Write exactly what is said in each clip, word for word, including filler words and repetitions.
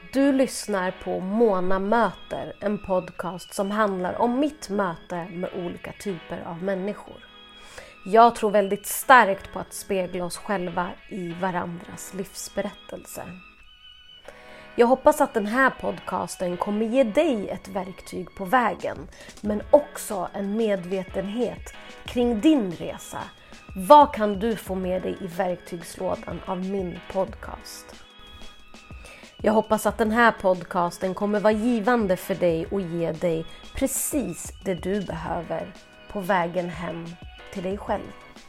Du lyssnar på Mona möter, en podcast som handlar om mitt möte med olika typer av människor. Jag tror väldigt starkt på att spegla oss själva i varandras livsberättelse. Jag hoppas att den här podcasten kommer ge dig ett verktyg på vägen, men också en medvetenhet kring din resa. Vad kan du få med dig i verktygslådan av min podcast? Jag hoppas att den här podcasten kommer vara givande för dig och ge dig precis det du behöver på vägen hem till dig själv.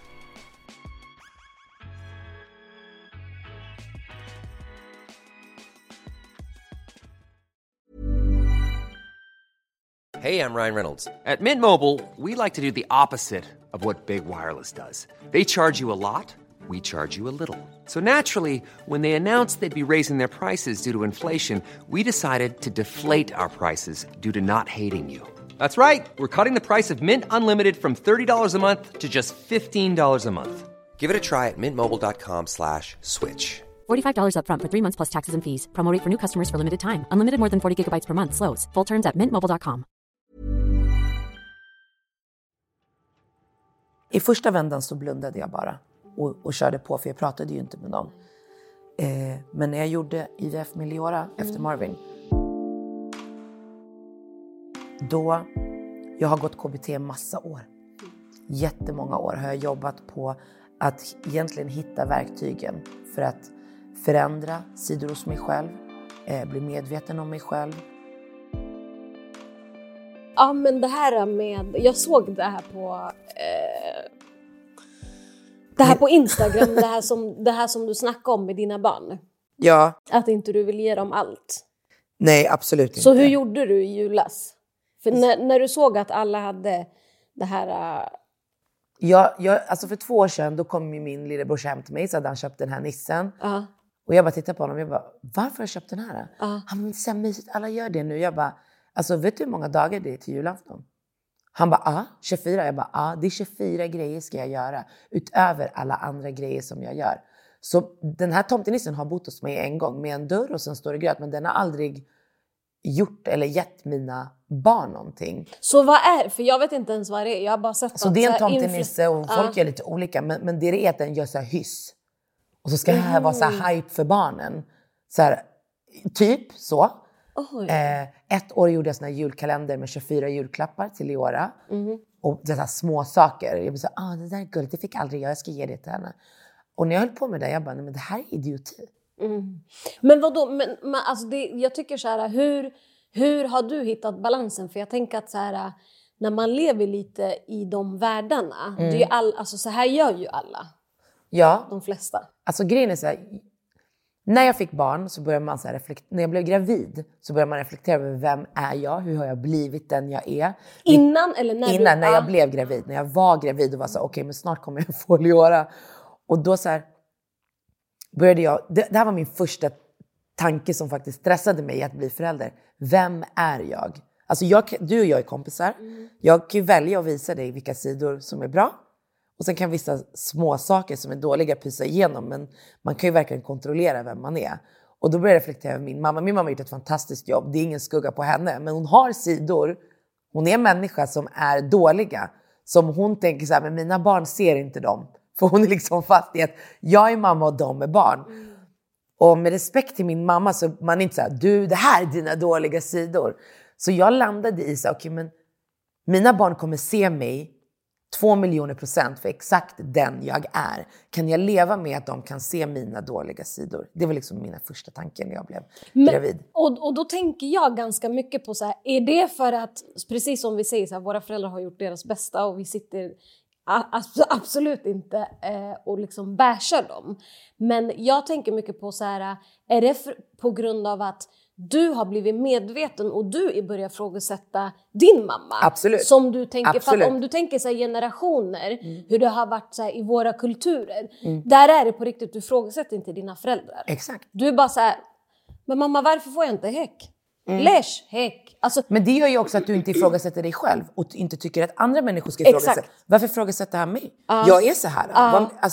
Hey, I'm Ryan Reynolds. At Mint Mobile, we like to do the opposite of what Big Wireless does. They charge you a lot, we charge you a little. So naturally, when they announced they'd be raising their prices due to inflation, we decided to deflate our prices due to not hating you. That's right. We're cutting the price of Mint Unlimited from thirty dollars a month to just fifteen dollars a month. Give it a try at mintmobile.com slash switch. forty-five dollars up front for three months plus taxes and fees. Promo rate for new customers for limited time. Unlimited more than forty gigabytes per month. Slows full terms at mint mobile dot com. I första vändan så blundade jag bara och, och körde på, för jag pratade ju inte med någon. Eh, men när jag gjorde I V F Meliora mm. efter Marvin, då, jag har gått K B T massa år. Jättemånga år har jag jobbat på att egentligen hitta verktygen för att förändra sidor hos mig själv, eh, bli medveten om mig själv. Ja, men det här med, jag såg det här på eh, det här på Instagram, det här som det här som du snackade om med dina barn. Ja. Att inte du vill ge dem allt. Nej, absolut inte. Så hur gjorde du i julas? För när, när du såg att alla hade det här... Uh... Ja, jag, alltså för två år sedan då kom ju min lillebror hem till mig, så hade han köpt den här nissen. Uh. Och jag bara tittade på honom och jag bara, varför har jag köpt den här? Uh. Han bara, det är så mysigt, alla gör det nu. Jag bara, alltså vet du hur många dagar det är till julafton? Han bara, ja, tjugofyra. Jag bara, ja, det är tjugofyra grejer ska jag göra. Utöver alla andra grejer som jag gör. Så den här tomtenissen har bott hos mig en gång med en dörr och sen står det gröt. Men den har aldrig gjort eller gett mina barn någonting. Så vad är, för jag vet inte ens vad det är. Jag har bara sett så det är en tomtenisse och influ- folk uh. gör lite olika. Men, men det är att den gör så här hyss. Och så ska det här vara så här hype för barnen. Så här, typ så. Oh, eh, ett år gjorde jag såna här julkalender med tjugofyra julklappar till Leora. Mm. Och det här små saker. Jag blev så ah, det där är gulligt, det fick aldrig jag, jag ska ge det till henne. Och när jag höll på med det, jag bara, nej men det här är idioti. Mm. Men vadå, men, men alltså det, jag tycker så här, hur, hur har du hittat balansen? För jag tänker att så här, när man lever lite i de världarna, mm. det är ju all, alltså så här gör ju alla. Ja. De flesta. Alltså grejen är så här, när jag fick barn så började man så här reflekt- när jag blev gravid så började man reflektera över vem är jag, hur har jag blivit den jag är. Innan eller när Innan, du, när jag ah. blev gravid, när jag var gravid och var så okej okay, men snart kommer jag få Leora. Och då så här började jag, det, det här var min första tanke som faktiskt stressade mig att bli förälder. Vem är jag? Alltså jag, du och jag är kompisar. Mm. Jag kan ju välja att visa dig vilka sidor som är bra. Och sen kan vissa små saker som är dåliga pysa igenom. Men man kan ju verkligen kontrollera vem man är. Och då började jag reflektera över min mamma. Min mamma har gjort ett fantastiskt jobb. Det är ingen skugga på henne. Men hon har sidor. Hon är en människa som är dåliga. Som hon tänker så här, men mina barn ser inte dem. För hon är liksom fast i att jag är mamma och de är barn. Mm. Och med respekt till min mamma så man är inte så här, du det här är dina dåliga sidor. Så jag landade i så okej okay, men mina barn kommer se mig två miljoner procent för exakt den jag är. Kan jag leva med att de kan se mina dåliga sidor? Det var liksom mina första tankar när jag blev Men, gravid. Och, och då tänker jag ganska mycket på så här, är det för att, precis som vi säger så här, våra föräldrar har gjort deras bästa och vi sitter a, absolut inte eh, och liksom bashar dem. Men jag tänker mycket på så här, är det för, på grund av att du har blivit medveten och du börjar frågasätta din mamma. Absolut. Som du tänker, Absolut. För om du tänker så här, generationer, mm. hur det har varit så här, i våra kulturer. Mm. Där är det på riktigt, du frågasätter inte dina föräldrar. Exakt. Du är bara så här, men mamma varför får jag inte häck? Mm. Läs, häck. Alltså, men det gör ju också att du inte ifrågasätter dig själv. Och inte tycker att andra människor ska ifrågasätta. Exakt. Varför ifrågasätter han mig? Uh. Jag är så här. Uh. Alltså,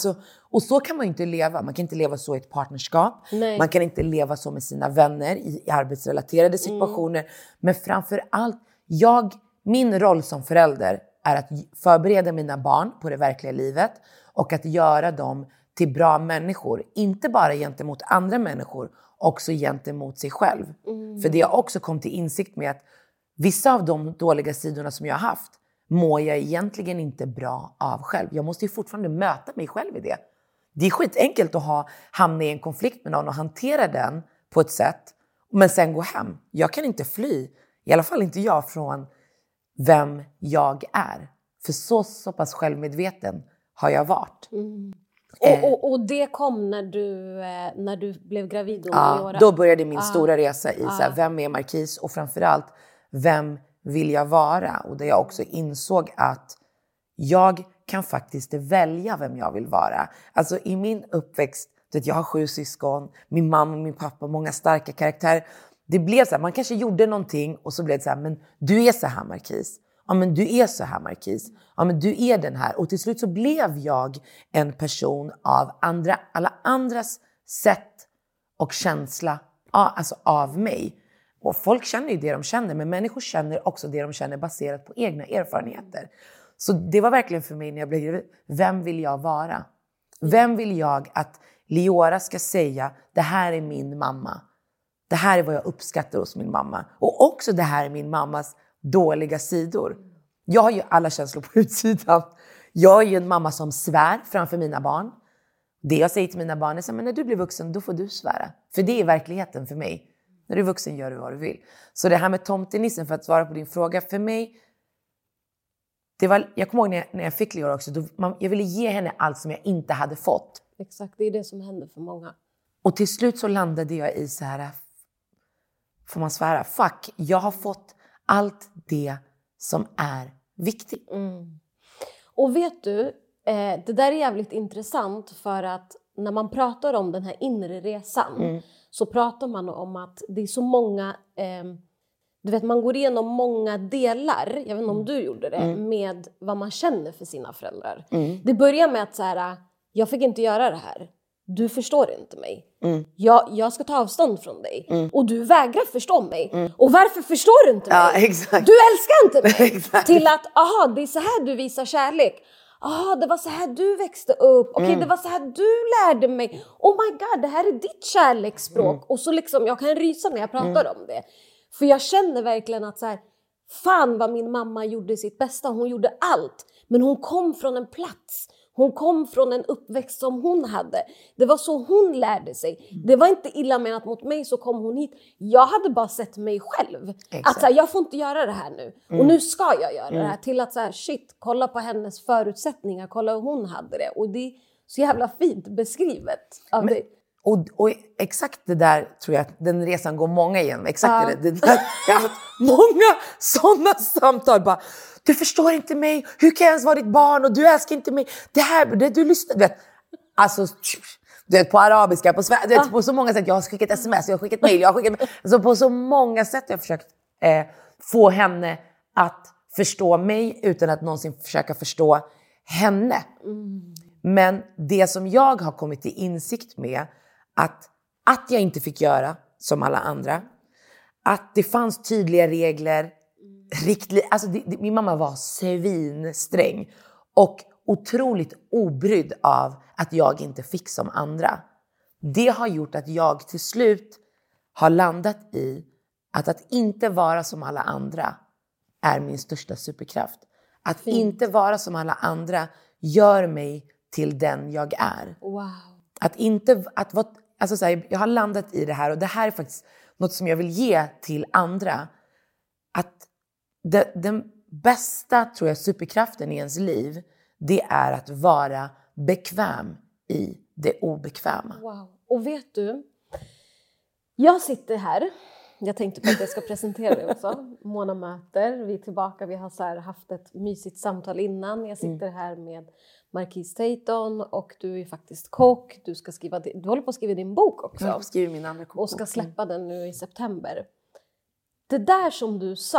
Och så kan man ju inte leva. Man kan inte leva så i ett partnerskap. Nej. Man kan inte leva så med sina vänner i, i arbetsrelaterade situationer. Mm. Men framför allt, jag, min roll som förälder är att förbereda mina barn på det verkliga livet. Och att göra dem till bra människor. Inte bara gentemot andra människor. Också gentemot sig själv. Mm. För det jag också kom till insikt med att vissa av de dåliga sidorna som jag har haft mår jag egentligen inte bra av själv. Jag måste ju fortfarande möta mig själv i det. Det är skitenkelt att ha, hamna i en konflikt med någon och hantera den på ett sätt. Men sen gå hem. Jag kan inte fly, i alla fall inte jag, från vem jag är. För så, så pass självmedveten har jag varit. Mm. Och, och, och det kom när du, när du blev gravid? Och ja, då började min ah. stora resa i ah. så här, vem är Marquise? Och framförallt, vem vill jag vara? Och där jag också insåg att jag kan faktiskt välja vem jag vill vara. Alltså i min uppväxt, vet, jag har sju syskon, min mamma och min pappa, många starka karaktärer. Det blev så här, man kanske gjorde någonting och så blev det så här, men du är så här Marquise. Ja men du är så här Marquise. Ja men du är den här. Och till slut så blev jag en person av andra, alla andras sätt och känsla, alltså av mig. Och folk känner ju det de känner, men människor känner också det de känner baserat på egna erfarenheter. Så det var verkligen för mig när jag blev gravid. Vem vill jag vara? Vem vill jag att Leora ska säga, det här är min mamma. Det här är vad jag uppskattar hos min mamma. Och också det här är min mammas dåliga sidor. Jag har ju alla känslor på utsidan. Jag är ju en mamma som svär framför mina barn. Det jag säger till mina barn är så, men när du blir vuxen då får du svära. För det är verkligheten för mig. När du är vuxen gör du vad du vill. Så det här med tomtenissen, för att svara på din fråga, för mig, det var, jag kommer ihåg när jag, när jag fick Leora också, då, man, jag ville ge henne allt som jag inte hade fått. Exakt, det är det som händer för många. Och till slut så landade jag i så här, får man svära, fuck, jag har fått allt det som är viktigt. Mm. Och vet du, eh, det där är jävligt intressant, för att när man pratar om den här inre resan mm. så pratar man om att det är så många, eh, du vet, man går igenom många delar, jag vet inte om du gjorde det, mm. med vad man känner för sina föräldrar. Mm. Det börjar med att så här, jag fick inte göra det här. Du förstår inte mig. Mm. Jag, jag ska ta avstånd från dig. Mm. Och du vägrar förstå mig. Mm. Och varför förstår du inte mig? Ja, exakt. Du älskar inte mig. Exakt. Till att, aha, det är så här du visar kärlek. Aha, det var så här du växte upp. Okej, okay, mm. det var så här du lärde mig. Oh my god, det här är ditt kärleksspråk. Mm. Och så liksom, jag kan rysa när jag pratar mm. om det. För jag känner verkligen att så här, fan vad min mamma gjorde sitt bästa. Hon gjorde allt. Men hon kom från en plats. Hon kom från en uppväxt som hon hade. Det var så hon lärde sig. Det var inte illa menat mot mig, så kom hon hit. Jag hade bara sett mig själv. Exakt. Att så här, jag får inte göra det här nu. Mm. Och nu ska jag göra mm. det här. Till att så här, shit, kolla på hennes förutsättningar. Kolla hur hon hade det. Och det är så jävla fint beskrivet av Men, dig. Och, och exakt det där tror jag att den resan går många igenom. Exakt ja. det, det där. Jag har haft många sådana samtal. Bara, du förstår inte mig. Hur kan jag ens vara ditt barn? Och du älskar inte mig. Det här, det, du lyssnar. Du vet, alltså, du vet, på arabiska, på, du vet, på så många sätt. Jag har skickat sms, jag har skickat mejl. Jag har skickat, alltså, på så många sätt jag har försökt eh, få henne att förstå mig utan att någonsin försöka förstå henne. Mm. Men det som jag har kommit till insikt med, att, att jag inte fick göra som alla andra. Att det fanns tydliga regler. Riktli- alltså det, det, min mamma var svinsträng. Och otroligt obrydd av att jag inte fick som andra. Det har gjort att jag till slut har landat i att att inte vara som alla andra är min största superkraft. Att Fint. inte vara som alla andra gör mig till den jag är. Wow. Att inte, att vara, alltså så här, jag har landat i det här, och det här är faktiskt något som jag vill ge till andra. Att det, den bästa, tror jag, superkraften i ens liv, det är att vara bekväm i det obekväma. Wow. Och vet du, jag sitter här, jag tänkte på att jag ska presentera dig också. Mona möter, vi är tillbaka, vi har så här haft ett mysigt samtal innan. Jag sitter mm. här med Marquise Taton, och du är faktiskt kock. Du ska skriva, du håller på att skriva din bok också. Jag skriver min andra kokbok. Och ska släppa den nu i september. Det där som du sa,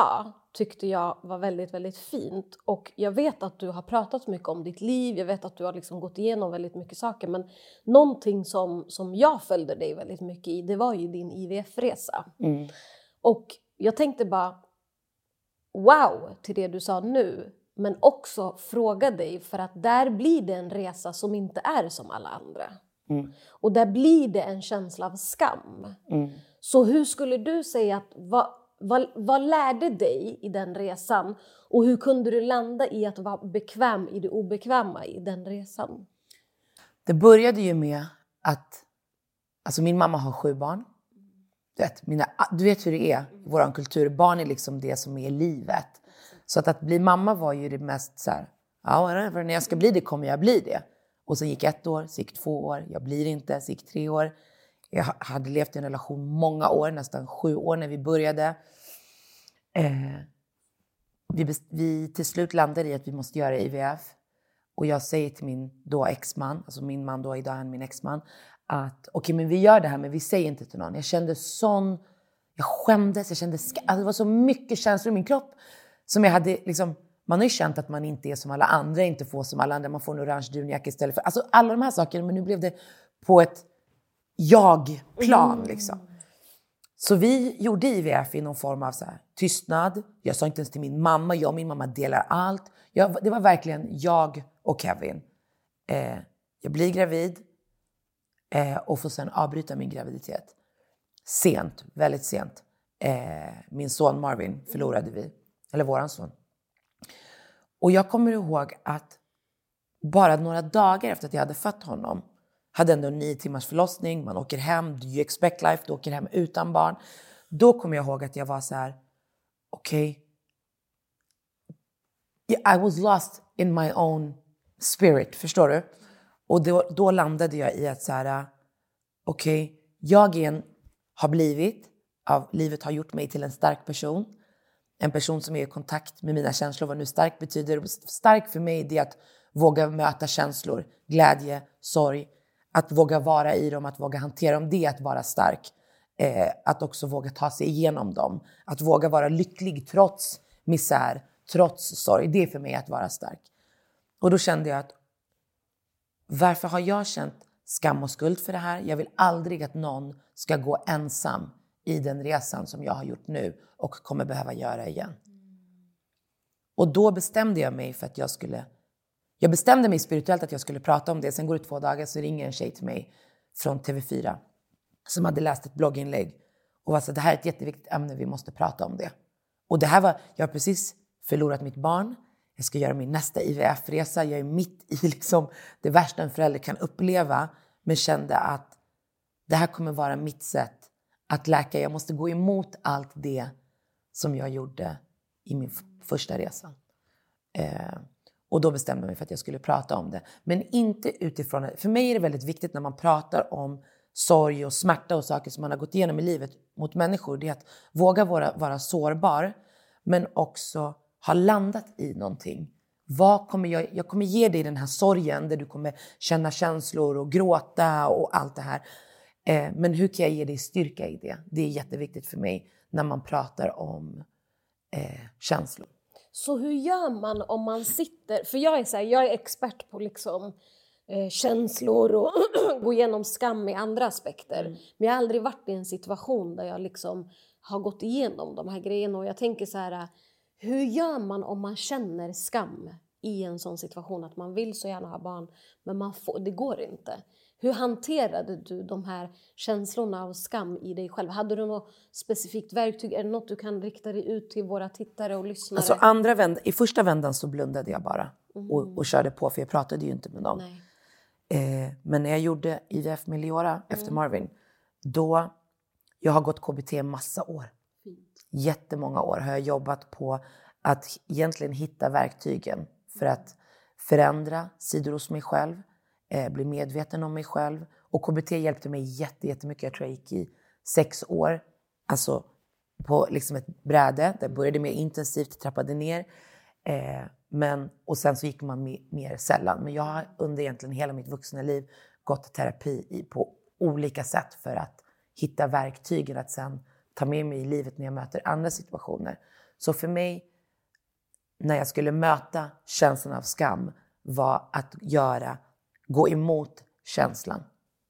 tyckte jag var väldigt, väldigt fint. Och jag vet att du har pratat mycket om ditt liv. Jag vet att du har liksom gått igenom väldigt mycket saker. Men någonting som, som jag följde dig väldigt mycket i, det var ju din I V F-resa. Mm. Och jag tänkte bara, wow, till det du sa nu. Men också fråga dig, för att där blir det en resa som inte är som alla andra. Mm. Och där blir det en känsla av skam. Mm. Så hur skulle du säga att, vad, vad, vad lärde dig i den resan? Och hur kunde du landa i att vara bekväm i det obekväma i den resan? Det började ju med att, alltså min mamma har sju barn. Du vet, mina, du vet hur det är i vår kultur. Barn är liksom det som är livet. Så att, att bli mamma var ju det mest så här, ja, whatever, när jag ska bli det kommer jag bli det. Och så gick ett år, så gick två år, jag blir inte, så gick tre år. Jag hade levt i en relation många år, nästan sju år när vi började. Eh, vi, vi till slut landade i att vi måste göra I V F. Och jag säger till min då exman, alltså min man då, idag är min exman, att okej, okay, men vi gör det här, men vi säger inte till någon. Jag kände sån, jag skämdes, jag kände, alltså det var så mycket känslor i min kropp. Som jag hade liksom, man har ju känt att man inte är som alla andra, inte får som alla andra. Man får en orange dunjacka istället för, alltså alla de här sakerna. Men nu blev det på ett jag-plan mm. liksom. Så vi gjorde I V F i någon form av så här, tystnad. Jag sa inte ens till min mamma, jag och min mamma delar allt. Jag, det var verkligen jag och Kevin. Eh, jag blir gravid eh, och får sen avbryta min graviditet. Sent, väldigt sent. Eh, min son Marvin förlorade vi. Eller våran son. Och jag kommer ihåg att bara några dagar efter att jag hade fött honom. Hade ändå nio timmars förlossning. Man åker hem. Do you expect life? Du åker hem utan barn. Då kommer jag ihåg att jag var så här. Okej. Okay, I was lost in my own spirit. Förstår du? Och då, då landade jag i att så här. Okej. Okay, jag är en, har blivit. Av livet har gjort mig till en stark person. En person som är i kontakt med mina känslor. Vad nu stark betyder. Stark för mig är att våga möta känslor. Glädje, sorg. Att våga vara i dem. Att våga hantera dem. Det är att vara stark. Eh, att också våga ta sig igenom dem. Att våga vara lycklig trots misär. Trots sorg. Det är för mig att vara stark. Och då kände jag att. Varför har jag känt skam och skuld för det här? Jag vill aldrig att någon ska gå ensam. I den resan som jag har gjort nu. Och kommer behöva göra igen. Och då bestämde jag mig för att jag skulle. Jag bestämde mig spirituellt att jag skulle prata om det. Sen går det två dagar så ringer en tjej till mig. Från T V fyra. Som hade läst ett blogginlägg. Och var så, det här är ett jätteviktigt ämne. Vi måste prata om det. Och det här var. Jag har precis förlorat mitt barn. Jag ska göra min nästa I V F-resa. Jag är mitt i liksom det värsta en förälder kan uppleva. Men kände att. Det här kommer vara mitt sätt. Att läka, jag måste gå emot allt det som jag gjorde i min f- första resa. Eh, och då bestämde jag mig för att jag skulle prata om det. Men inte utifrån, för mig är det väldigt viktigt när man pratar om sorg och smärta och saker som man har gått igenom i livet mot människor. Det är att våga vara, vara sårbar, men också ha landat i någonting. Vad kommer jag, jag kommer ge dig den här sorgen där du kommer känna känslor och gråta och allt det här. Men hur kan jag ge dig styrka i det? Det är jätteviktigt för mig när man pratar om eh, känslor. Så hur gör man om man sitter... För jag är, så här, jag är expert på liksom, eh, känslor och gå igenom skam i andra aspekter. Mm. Men jag har aldrig varit i en situation där jag liksom har gått igenom de här grejerna. Och jag tänker så här, hur gör man om man känner skam i en sån situation? Att man vill så gärna ha barn, men man får, det går inte. Hur hanterade du de här känslorna av skam i dig själv? Hade du något specifikt verktyg? Är det något du kan rikta dig ut till våra tittare och lyssnare? Alltså andra vänd- I första vändan så blundade jag bara. Mm. Och, och körde på, för jag pratade ju inte med någon. Eh, men när jag gjorde I V F med Leora mm. efter Marvin. Då, jag har gått K B T massa år. Fint. Jättemånga år har jag jobbat på att egentligen hitta verktygen. För att förändra sidor hos mig själv. Eh, bli medveten om mig själv. Och K B T hjälpte mig jätte, jättemycket. Jag tror jag gick i sex år. Alltså på liksom ett bräde. Det började mer intensivt, trappade ner. Eh, men, och sen så gick man mer, mer sällan. Men jag har under egentligen hela mitt vuxna liv gått terapi i, på olika sätt. För att hitta verktygen att sen ta med mig i livet när jag möter andra situationer. Så för mig, när jag skulle möta känslan av skam, var att göra, gå emot känslan.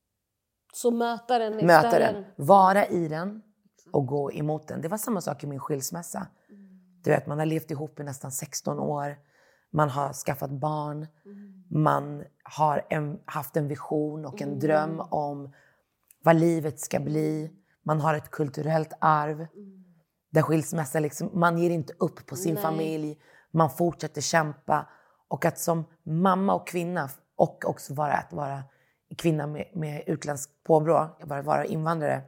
Så möta den istället? Möta den, vara i den och gå emot den. Det var samma sak i min skilsmässa. Mm. Du vet, man har levt ihop i nästan sexton år. Man har skaffat barn. Mm. Man har en, haft en vision och en mm. dröm om vad livet ska bli. Man har ett kulturellt arv. Mm. Där skilsmässa liksom, man ger inte upp på sin Nej. familj. Man fortsätter kämpa. Och att som mamma och kvinna, och också vara att vara kvinna med, med utländsk påbrå, bara vara invandrare.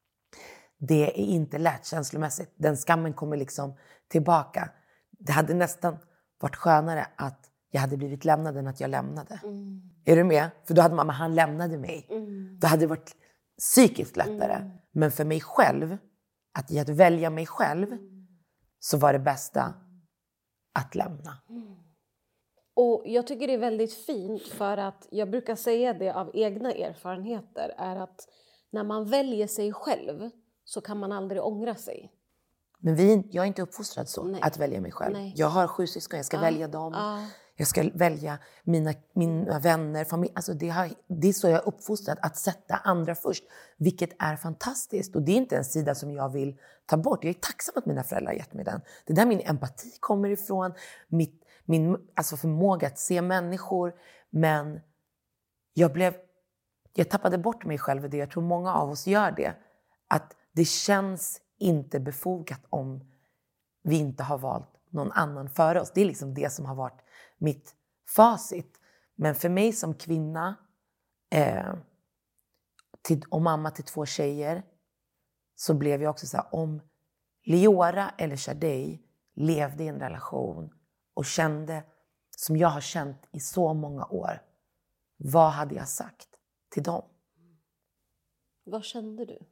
Det är inte lätt känslomässigt. Den skammen kommer liksom tillbaka. Det hade nästan varit skönare att jag hade blivit lämnad än att jag lämnade. Mm. Är du med? För då hade mamma, han lämnade mig. Mm. Då hade det varit psykiskt lättare. Mm. Men för mig själv, att i att välja mig själv, mm. så var det bästa att lämna. Mm. Och jag tycker det är väldigt fint, för att jag brukar säga det av egna erfarenheter, är att när man väljer sig själv så kan man aldrig ångra sig. Men vi, jag är inte uppfostrad så, Nej. att välja mig själv. Nej. Jag har sju syskon, jag ska ah. välja dem. Ah. Jag ska välja mina, mina vänner, familj. Alltså det, har, det är så jag är uppfostrad, att sätta andra först. Vilket är fantastiskt. Och det är inte en sida som jag vill ta bort. Jag är tacksam att mina föräldrar har gett mig den. Det är där min empati kommer ifrån. Mitt, min alltså förmåga att se människor. Men jag blev... Jag tappade bort mig själv i det. Jag tror många av oss gör det. Att det känns inte befogat om vi inte har valt någon annan före oss. Det är liksom det som har varit mitt facit. Men för mig som kvinna eh, till, och mamma till två tjejer, så blev jag också så här, om Leora eller Shadej levde i en relation och kände som jag har känt i så många år, vad hade jag sagt till dem? Vad kände du?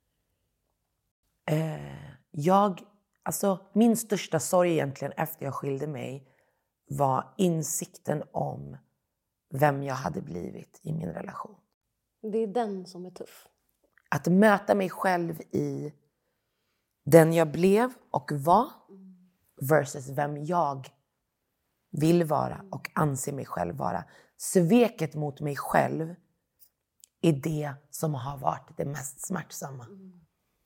Eh, jag, alltså min största sorg egentligen efter jag skilde mig var insikten om vem jag hade blivit i min relation. Det är den som är tuff. Att möta mig själv i den jag blev och var versus vem jag vill vara och anser mig själv vara. Sveket mot mig själv är det som har varit det mest smärtsamma. Mm.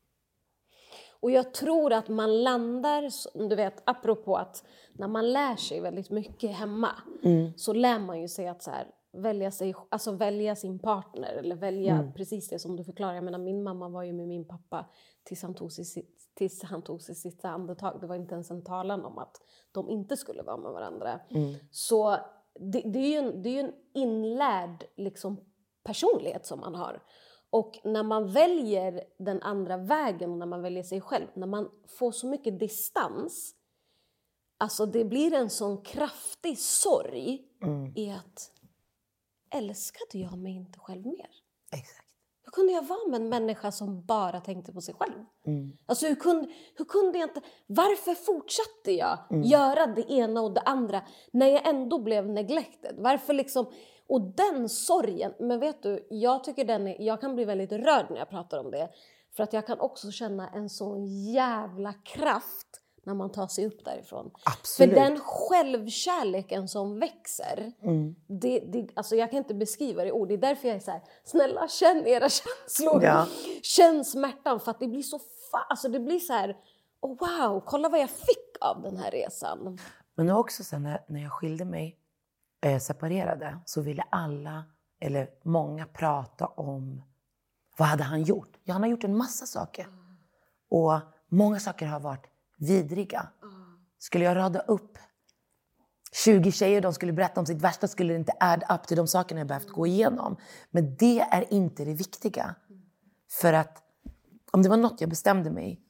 Och jag tror att man landar, du vet, apropå att när man lär sig väldigt mycket hemma, mm. så lär man ju sig att så här, välja, sig, alltså välja sin partner eller välja mm. precis det som du förklarar. Jag menar, min mamma var ju med min pappa tills han tog sitt, tills han tog sitt sista andetag. Det var inte ens en talan om att de inte skulle vara med varandra. Mm. Så det, det, är ju en, det är ju en inlärd liksom, personlighet som man har. Och när man väljer den andra vägen, när man väljer sig själv, när man får så mycket distans, alltså det blir en sån kraftig sorg mm. i att älskade jag mig inte själv mer? Exakt. Hur kunde jag vara med en människa som bara tänkte på sig själv? Mm. Alltså hur kunde, hur kunde jag inte, varför fortsatte jag mm. göra det ena och det andra när jag ändå blev neglected? Varför liksom... Och den sorgen, men vet du, jag tycker den är, jag kan bli väldigt rörd när jag pratar om det. För att jag kan också känna en sån jävla kraft när man tar sig upp därifrån. Absolut. För den självkärleken som växer, mm. det, det, alltså jag kan inte beskriva det i ord. Det är därför jag är så här, snälla känn era känslor. Ja. Känn smärtan, för att det blir så fa- alltså det blir så här, oh wow, kolla vad jag fick av den här resan. Men också så när, när jag skilde mig, eh, separerade, så ville alla, eller många, prata om vad hade han gjort. Ja, han har gjort en massa saker. Mm. Och många saker har varit vidriga. Mm. Skulle jag rada upp tjugo tjejer, de skulle berätta om sitt värsta, skulle det inte add up till de sakerna jag behövt mm. gå igenom. Men det är inte det viktiga. Mm. För att om det var något jag bestämde mig.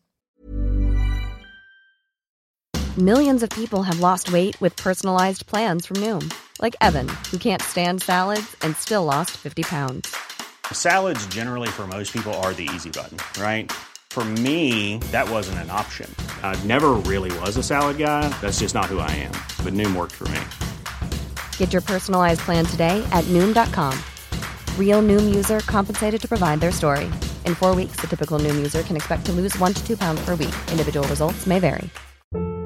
Millions of people have lost weight with personalized plans from Noom. Like Evan, who can't stand salads and still lost fifty pounds. Salads generally for most people are the easy button, right? For me, that wasn't an option. I never really was a salad guy. That's just not who I am. But Noom worked for me. Get your personalized plan today at Noom dot com. Real Noom user compensated to provide their story. In four weeks, the typical Noom user can expect to lose one to two pounds per week. Individual results may vary.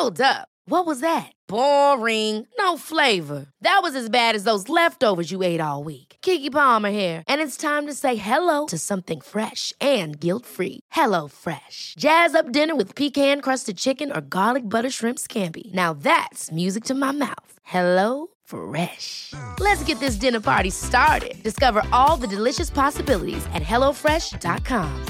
Hold up. What was that? Boring. No flavor. That was as bad as those leftovers you ate all week. Keke Palmer here. And it's time to say hello to something fresh and guilt-free. Hello Fresh. Jazz up dinner with pecan-crusted chicken or garlic butter shrimp scampi. Now that's music to my mouth. Hello Fresh. Let's get this dinner party started. Discover all the delicious possibilities at hello fresh dot com.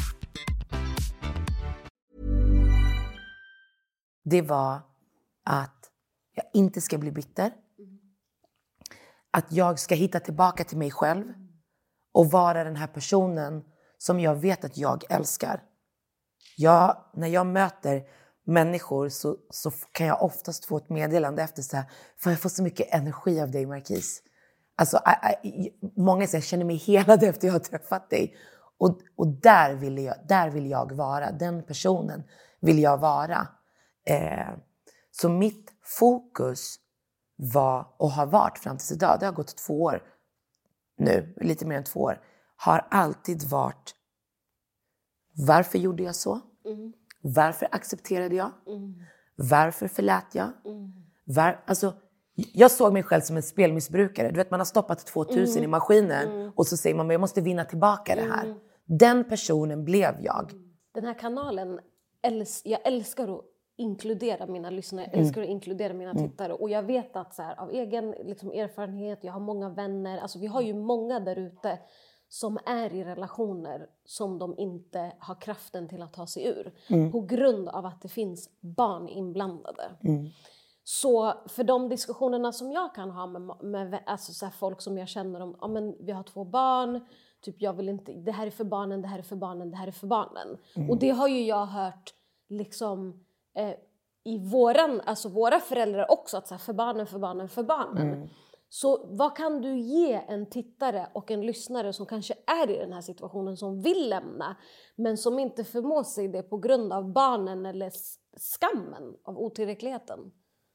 Det var att jag inte ska bli bitter. Att jag ska hitta tillbaka till mig själv. Och vara den här personen som jag vet att jag älskar. Jag, när jag möter människor så, så kan jag oftast få ett meddelande efter så här. För jag får så mycket energi av dig, Marquise. Alltså, I, I, många säger jag känner mig helad efter jag har träffat dig. Och, och där, vill jag, där vill jag vara. Den personen vill jag vara. Eh, så mitt fokus var och har varit fram tills idag, det har gått två år nu, lite mer än två år, har alltid varit varför gjorde jag så? Mm. Varför accepterade jag? Mm. Varför förlät jag? Mm. Var, alltså, jag såg mig själv som en spelmissbrukare. Du vet, man har stoppat tvåtusen mm. i maskinen mm. och så säger man, men jag måste vinna tillbaka det här. Mm. Den personen blev jag. Den här kanalen, jag älskar att inkludera mina lyssnare, jag älskar att inkludera mina tittare. Och jag vet att så här, av egen liksom, erfarenhet, jag har många vänner, alltså vi har ju många där ute som är i relationer som de inte har kraften till att ta sig ur. Mm. På grund av att det finns barn inblandade. Mm. Så för de diskussionerna som jag kan ha med, med alltså så här, folk som jag känner om, ja men vi har två barn, typ jag vill inte, det här är för barnen, det här är för barnen, det här är för barnen. Mm. Och det har ju jag hört liksom eh, i våran, alltså våra föräldrar också, att så här, för barnen, för barnen, för barnen. Mm. Så vad kan du ge en tittare och en lyssnare som kanske är i den här situationen, som vill lämna, men som inte förmår sig det på grund av barnen eller skammen av otillräckligheten?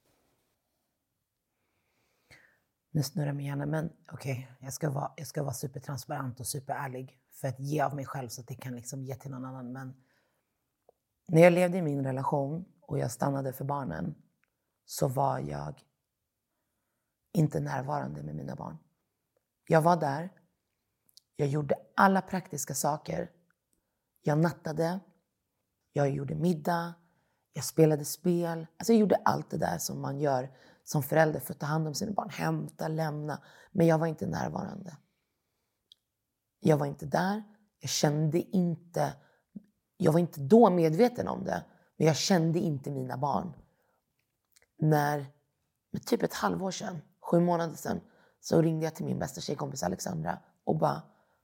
Nu snurrar mig gärna, men okej, okay, jag, ska vara, jag ska vara supertransparent och superärlig för att ge av mig själv så att det kan liksom ge till någon annan. Men när jag levde i min relation och jag stannade för barnen så var jag inte närvarande med mina barn. Jag var där, jag gjorde alla praktiska saker. Jag nattade, jag gjorde middag, jag spelade spel. Alltså jag gjorde allt det där som man gör som förälder för att ta hand om sina barn. Hämta, lämna. Men jag var inte närvarande. Jag var inte där. Jag kände inte... Jag var inte då medveten om det. Men jag kände inte mina barn. När, med typ ett halvår sedan, sju månader sedan, så ringde jag till min bästa tjejkompis Alexandra och bara...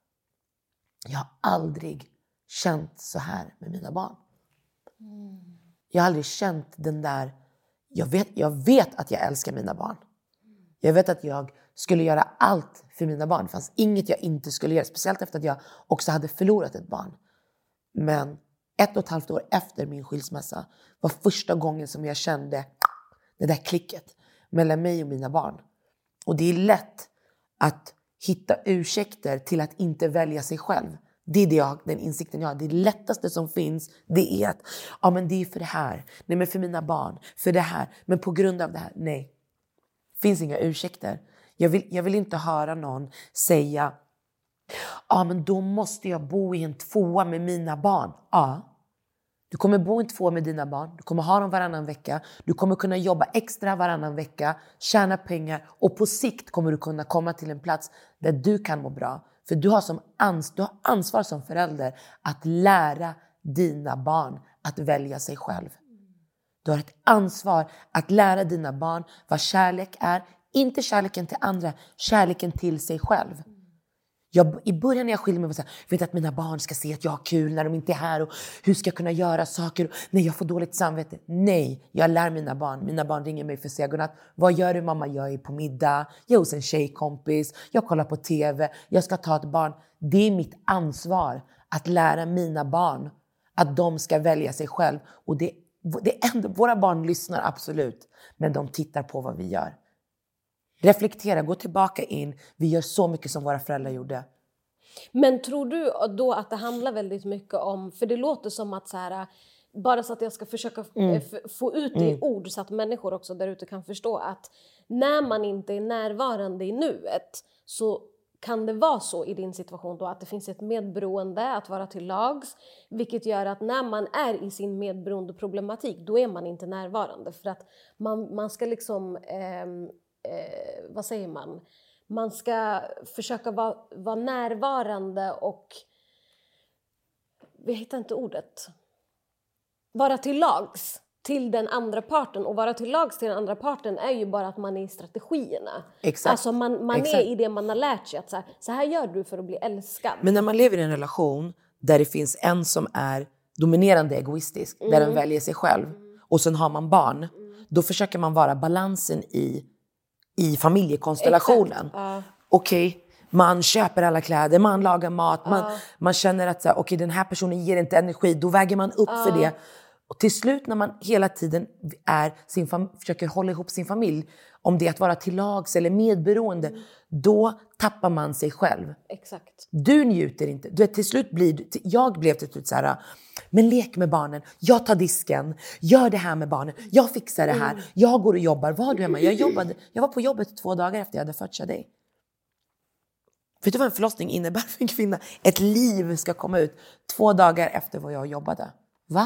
Jag har aldrig känt så här med mina barn. Mm. Jag har aldrig känt den där... Jag vet, jag vet att jag älskar mina barn. Jag vet att jag skulle göra allt för mina barn. Det fanns inget jag inte skulle göra. Speciellt efter att jag också hade förlorat ett barn. Men ett och ett halvt år efter min skilsmässa var första gången som jag kände det där klicket mellan mig och mina barn. Och det är lätt att hitta ursäkter till att inte välja sig själv. Det är det jag, den insikten jag har. Det lättaste som finns, det är att ja, men det är för det här. Nej, men för mina barn. För det här. Men på grund av det här, nej. Det finns inga ursäkter. Jag vill, jag vill inte höra någon säga ja, men då måste jag bo i en tvåa med mina barn. Ja. Du kommer bo i en tvåa med dina barn. Du kommer ha dem varannan vecka. Du kommer kunna jobba extra varannan vecka. Tjäna pengar. Och på sikt kommer du kunna komma till en plats där du kan må bra. För du har, som ans- du har ansvar som förälder att lära dina barn att välja sig själv. Du har ett ansvar att lära dina barn vad kärlek är. Inte kärleken till andra, kärleken till sig själv. Jag, I början när jag skilde mig var så här, jag vet att mina barn ska se att jag har kul när de inte är här. Och hur ska jag kunna göra saker? Nej, jag får dåligt samvete. Nej, jag lär mina barn. Mina barn ringer mig för att säga godnatt. Vad gör du mamma? Jag är på middag. Jag är hos en tjejkompis. Jag kollar på tv. Jag ska ta ett barn. Det är mitt ansvar att lära mina barn att de ska välja sig själv. Och det, det är ändå, våra barn lyssnar absolut. Men de tittar på vad vi gör. Reflektera, gå tillbaka in. Vi gör så mycket som våra föräldrar gjorde. Men tror du då att det handlar väldigt mycket om... För det låter som att så här, bara så att jag ska försöka Mm. f- få ut det i ord så att människor också där ute kan förstå att när man inte är närvarande i nuet så kan det vara så i din situation då att det finns ett medberoende att vara till lags, vilket gör att när man är i sin medberoende problematik då är man inte närvarande för att man, man ska liksom, eh, eh, vad säger man, man ska försöka vara, vara närvarande och, vi hittar inte ordet, vara till lags till den andra parten. Och vara till lags till den andra parten är ju bara att man är i strategierna. Exakt. Alltså man, man Exakt. är i det man har lärt sig. Att så här, så här gör du för att bli älskad. Men när man lever i en relation där det finns en som är dominerande egoistisk, mm. där den väljer sig själv, och sen har man barn, mm. då försöker man vara balansen i, i familjekonstellationen. Uh. Okej, okay, man köper alla kläder, man lagar mat, uh. man, man känner att så här, okay, den här personen ger inte energi, då väger man upp uh. för det. Och till slut när man hela tiden är sin fam- försöker hålla ihop sin familj, om det är att vara till lags eller medberoende, mm. då tappar man sig själv. Exakt. Du njuter inte. Du vet, till slut blir du, jag blev till slut så här, men lek med barnen, jag tar disken, gör det här med barnen, jag fixar det här, mm. jag går och jobbar, var du hemma? Jag jobbade, jag var på jobbet två dagar efter jag hade fött dig. Vet du vad en förlossning innebär för en kvinna? Ett liv ska komma ut två dagar efter vad jag jobbade. Va?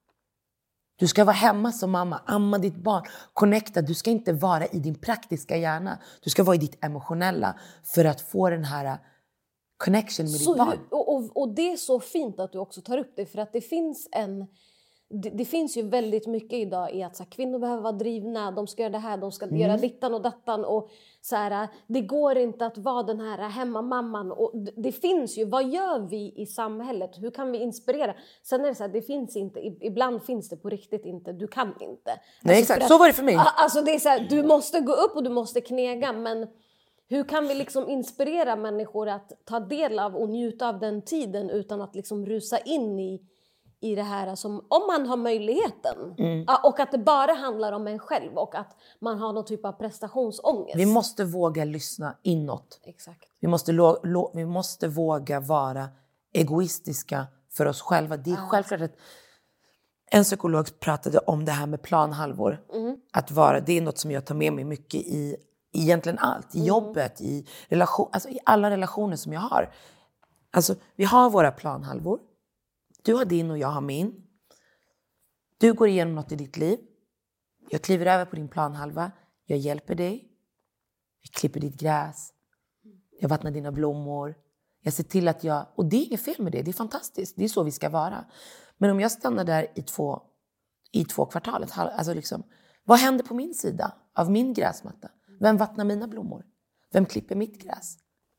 Du ska vara hemma som mamma, amma ditt barn, connecta. Du ska inte vara i din praktiska hjärna. Du ska vara i ditt emotionella för att få den här connection med så, ditt barn. Och, och, och det är så fint att du också tar upp det, för att det finns en... Det, det finns ju väldigt mycket idag i att så här, kvinnor behöver vara drivna, de ska göra det här, de ska mm. göra dittan och dattan. Och så här, det går inte att vara den här hemmamamman. Och det, det finns ju, vad gör vi i samhället? Hur kan vi inspirera? Sen är det så här, det finns inte, ibland finns det på riktigt inte, du kan inte. Nej, alltså, exakt, att, så var det för mig. Alltså det är så här, du måste gå upp och du måste knega, men hur kan vi liksom inspirera människor att ta del av och njuta av den tiden utan att liksom rusa in i i det här som, om man har möjligheten. Mm. Och att det bara handlar om en själv och att man har någon typ av prestationsångest. Vi måste våga lyssna inåt. Exakt. Vi måste, lo, lo, vi måste våga vara egoistiska för oss själva. Det är ja. självklart att en psykolog pratade om det här med planhalvor. Mm. Att vara, det är något som jag tar med mig mycket i egentligen allt. I mm. jobbet, i, relation, alltså i alla relationer som jag har. Alltså vi har våra planhalvor. Du har din och jag har min. Du går igenom något i ditt liv. Jag kliver över på din planhalva. Jag hjälper dig. Jag klipper ditt gräs. Jag vattnar dina blommor. Jag ser till att jag... Och det är inget fel med det. Det är fantastiskt. Det är så vi ska vara. Men om jag stannar där i två, i två kvartalet. Alltså liksom, vad händer på min sida av min gräsmatta? Vem vattnar mina blommor? Vem klipper mitt gräs?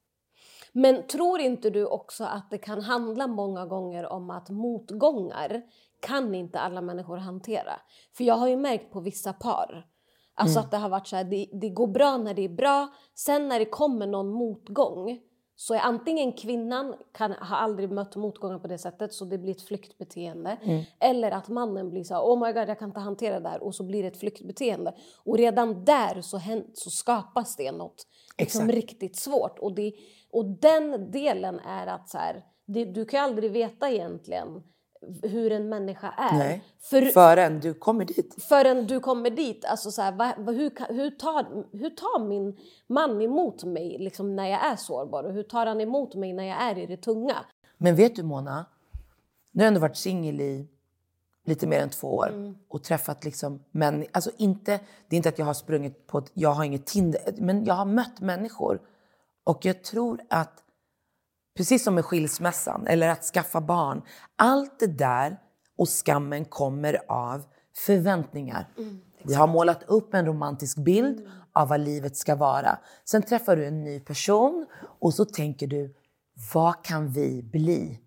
Men tror inte du också att det kan handla många gånger om att motgångar kan inte alla människor hantera? För jag har ju märkt på vissa par. Alltså mm. att det har varit så här, det, det går bra när det är bra. Sen när det kommer någon motgång så är antingen kvinnan kan ha aldrig mött motgångar på det sättet så det blir ett flyktbeteende. Mm. Eller att mannen blir så här, oh my god jag kan inte hantera det här, och så blir det ett flyktbeteende. Och redan där så, hänt, så skapas det något liksom riktigt svårt. Och, det, och den delen är att så här, det, du kan aldrig veta egentligen hur en människa är. Nej, För, förrän du kommer dit. Förrän du kommer dit. Alltså så här, va, va, hur, hur, tar, hur tar min man emot mig liksom, när jag är sårbar? Och hur tar han emot mig när jag är i det tunga? Men vet du Mona, nu har jag ändå varit singel i lite mer än två år. Mm. Och träffat liksom män. Alltså inte, det är inte att jag har sprungit på, jag har inget Tinder. Men jag har mött människor. Och jag tror att precis som med skilsmässan eller att skaffa barn. Allt det där och skammen kommer av förväntningar. Mm, Vi har målat upp en romantisk bild mm. av vad livet ska vara. Sen träffar du en ny person och så tänker du, vad kan vi bli?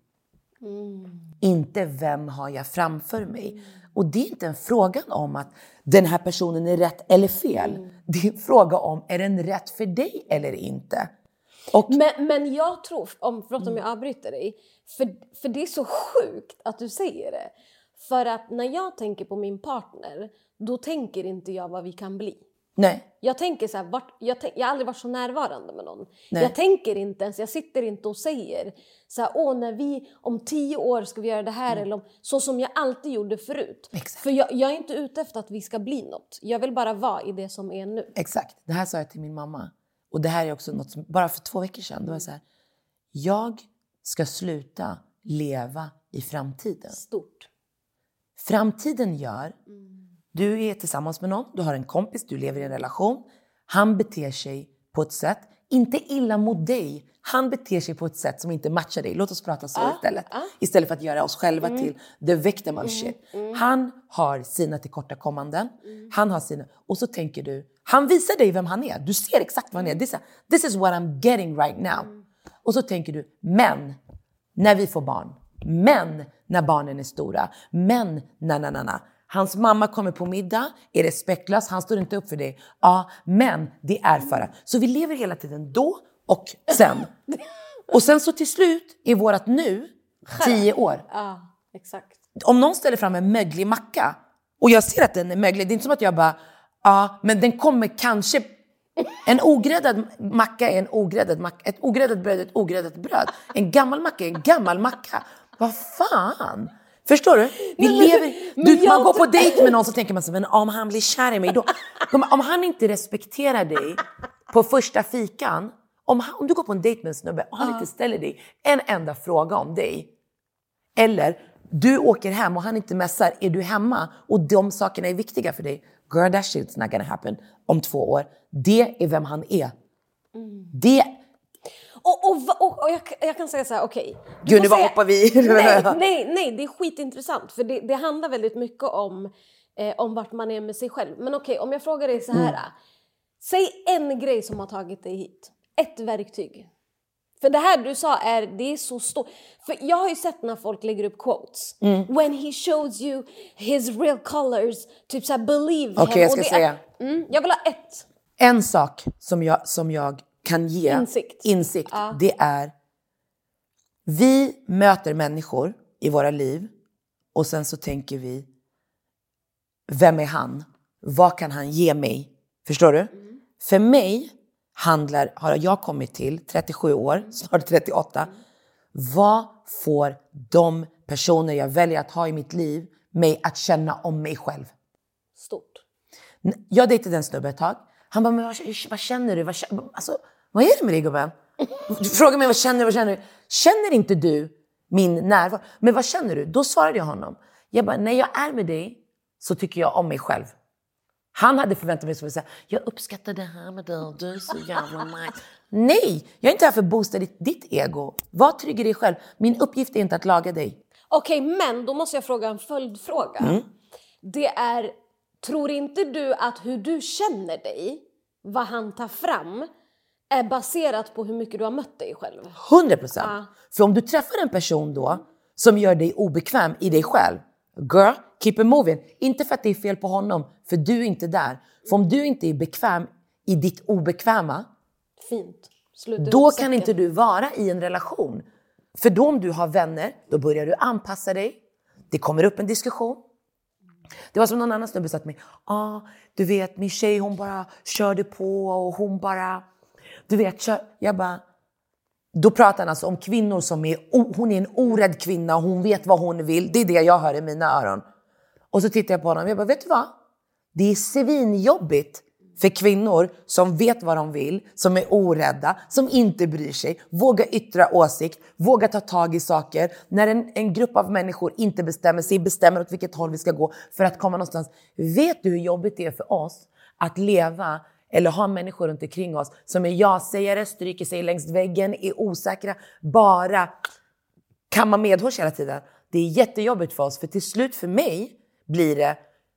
Mm. Inte vem har jag framför mig? Mm. Och det är inte en fråga om att den här personen är rätt eller fel. Mm. Det är en fråga om, är den rätt för dig eller inte? Och, men, men jag tror, om, förlåt om jag avbryter dig, för, för det är så sjukt att du säger det. För att när jag tänker på min partner, då tänker inte jag vad vi kan bli. Nej. Jag tänker så här, vart, jag, tänk, jag har aldrig varit så närvarande med någon. Nej. Jag tänker inte ens, jag sitter inte och säger så här, åh när vi om tio år ska vi göra det här. Mm. Eller om, så som jag alltid gjorde förut. Exakt. För jag, jag är inte ute efter att vi ska bli något. Jag vill bara vara i det som är nu. Exakt, det här sa jag till min mamma. Och det här är också något som, bara för två veckor sedan, det var så här. Jag ska sluta leva i framtiden. Stort. Framtiden gör, mm. du är tillsammans med någon, du har en kompis, du lever i en relation. Han beter sig på ett sätt, inte illa mot dig. Han beter sig på ett sätt som inte matchar dig. Låt oss prata så ah, istället. Ah. Istället för att göra oss själva mm. till the victim of mm. shit. Mm. Han har sina tillkortakommanden. Mm. Han har sina, och så tänker du, han visar dig vem han är. Du ser exakt vad han är. This, this is what I'm getting right now. Mm. Och så tänker du, men när vi får barn. Men när barnen är stora. Men na na na na. Hans mamma kommer på middag, är respektlös, han står inte upp för dig. Ja, men det är för att. Så vi lever hela tiden då och sen. Och sen så till slut är vårat nu tio år. Ja, exakt. Om någon ställer fram en möglig macka och jag ser att den är möglig, det är inte som att jag bara, ja, men den kommer kanske. En ogräddad macka är en ogräddad macka. Ett ogräddat bröd är ett ogräddat bröd. En gammal macka är en gammal macka. Vad fan? Förstår du? Vi men, lever, du, man jag... går på dejt med någon så tänker man så, men om han blir kär i mig då. Om han inte respekterar dig på första fikan. Om, han, om du går på en dejt med en snubbe och han uh. inte ställer dig en enda fråga om dig. Eller du åker hem och han inte mässar. Är du hemma och de sakerna är viktiga för dig. Girl, that shit's not gonna happen om två år. Det är vem han är. Mm. Det Och, och, och, och jag, jag kan säga så här, okej. Okay, Gud, nu vad hoppar vi? nej, nej, nej, det är skitintressant. För det, det handlar väldigt mycket om, eh, om vart man är med sig själv. Men okej, okay, om jag frågar dig så här. Mm. Säg en grej som har tagit dig hit. Ett verktyg. För det här du sa är, det är så stort. För jag har ju sett när folk lägger upp quotes. Mm. When he shows you his real colors. Typ såhär, believe him. Okej, okay, jag ska säga. Är, mm, jag vill ha ett. En sak som jag, som jag kan ge insikt, insikt ja. Det är. Vi möter människor i våra liv. Och sen så tänker vi. Vem är han? Vad kan han ge mig? Förstår du? Mm. För mig handlar, har jag kommit till trettiosju år, snart trettioåtta. Mm. Vad får de personer jag väljer att ha i mitt liv mig att känna om mig själv? Stort. Jag dejtade en snubbe ett tag. Han bara, men vad, vad känner du? Vad, alltså, vad är det med dig, gubben? Du frågar mig, vad känner du? Vad känner du? Känner inte du min närvaro? Men vad känner du? Då svarade jag honom. Jag bara, när jag är med dig så tycker jag om mig själv. Han hade förväntat mig att säga, jag uppskattar det här med dig, du är så jävla nice. Nej, jag är inte här för att boosta ditt, ditt ego. Var trygg i dig själv. Min uppgift är inte att laga dig. Okej, okay, men då måste jag fråga en följdfråga. Mm. Det är, tror inte du att hur du känner dig, vad han tar fram, är baserat på hur mycket du har mött dig själv? hundra procent. Ah. För om du träffar en person då som gör dig obekväm i dig själv, girl, keep it moving. Inte för att det är fel på honom, för du är inte där. För om du inte är bekväm i ditt obekväma, fint. Då kan inte du vara i en relation. För då om du har vänner, då börjar du anpassa dig. Det kommer upp en diskussion. Det var som någon annan snubbe sa till mig. Ah, du vet, min tjej hon bara körde på och hon bara... Du vet, kör... jag bara... Då pratar han alltså om kvinnor som är... Hon är en orädd kvinna, hon vet vad hon vill. Det är det jag hör i mina öron. Och så tittar jag på honom och jag bara, vet du vad? Det är svinjobbigt för kvinnor som vet vad de vill, som är orädda, som inte bryr sig, vågar yttra åsikt, vågar ta tag i saker. När en, en grupp av människor inte bestämmer sig, bestämmer åt vilket håll vi ska gå för att komma någonstans. Vet du hur jobbigt det är för oss att leva eller ha människor runt omkring oss som är ja-sägare, stryker sig längs väggen, är osäkra, bara kammar medhårs hela tiden. Det är jättejobbigt för oss, för till slut för mig blir det,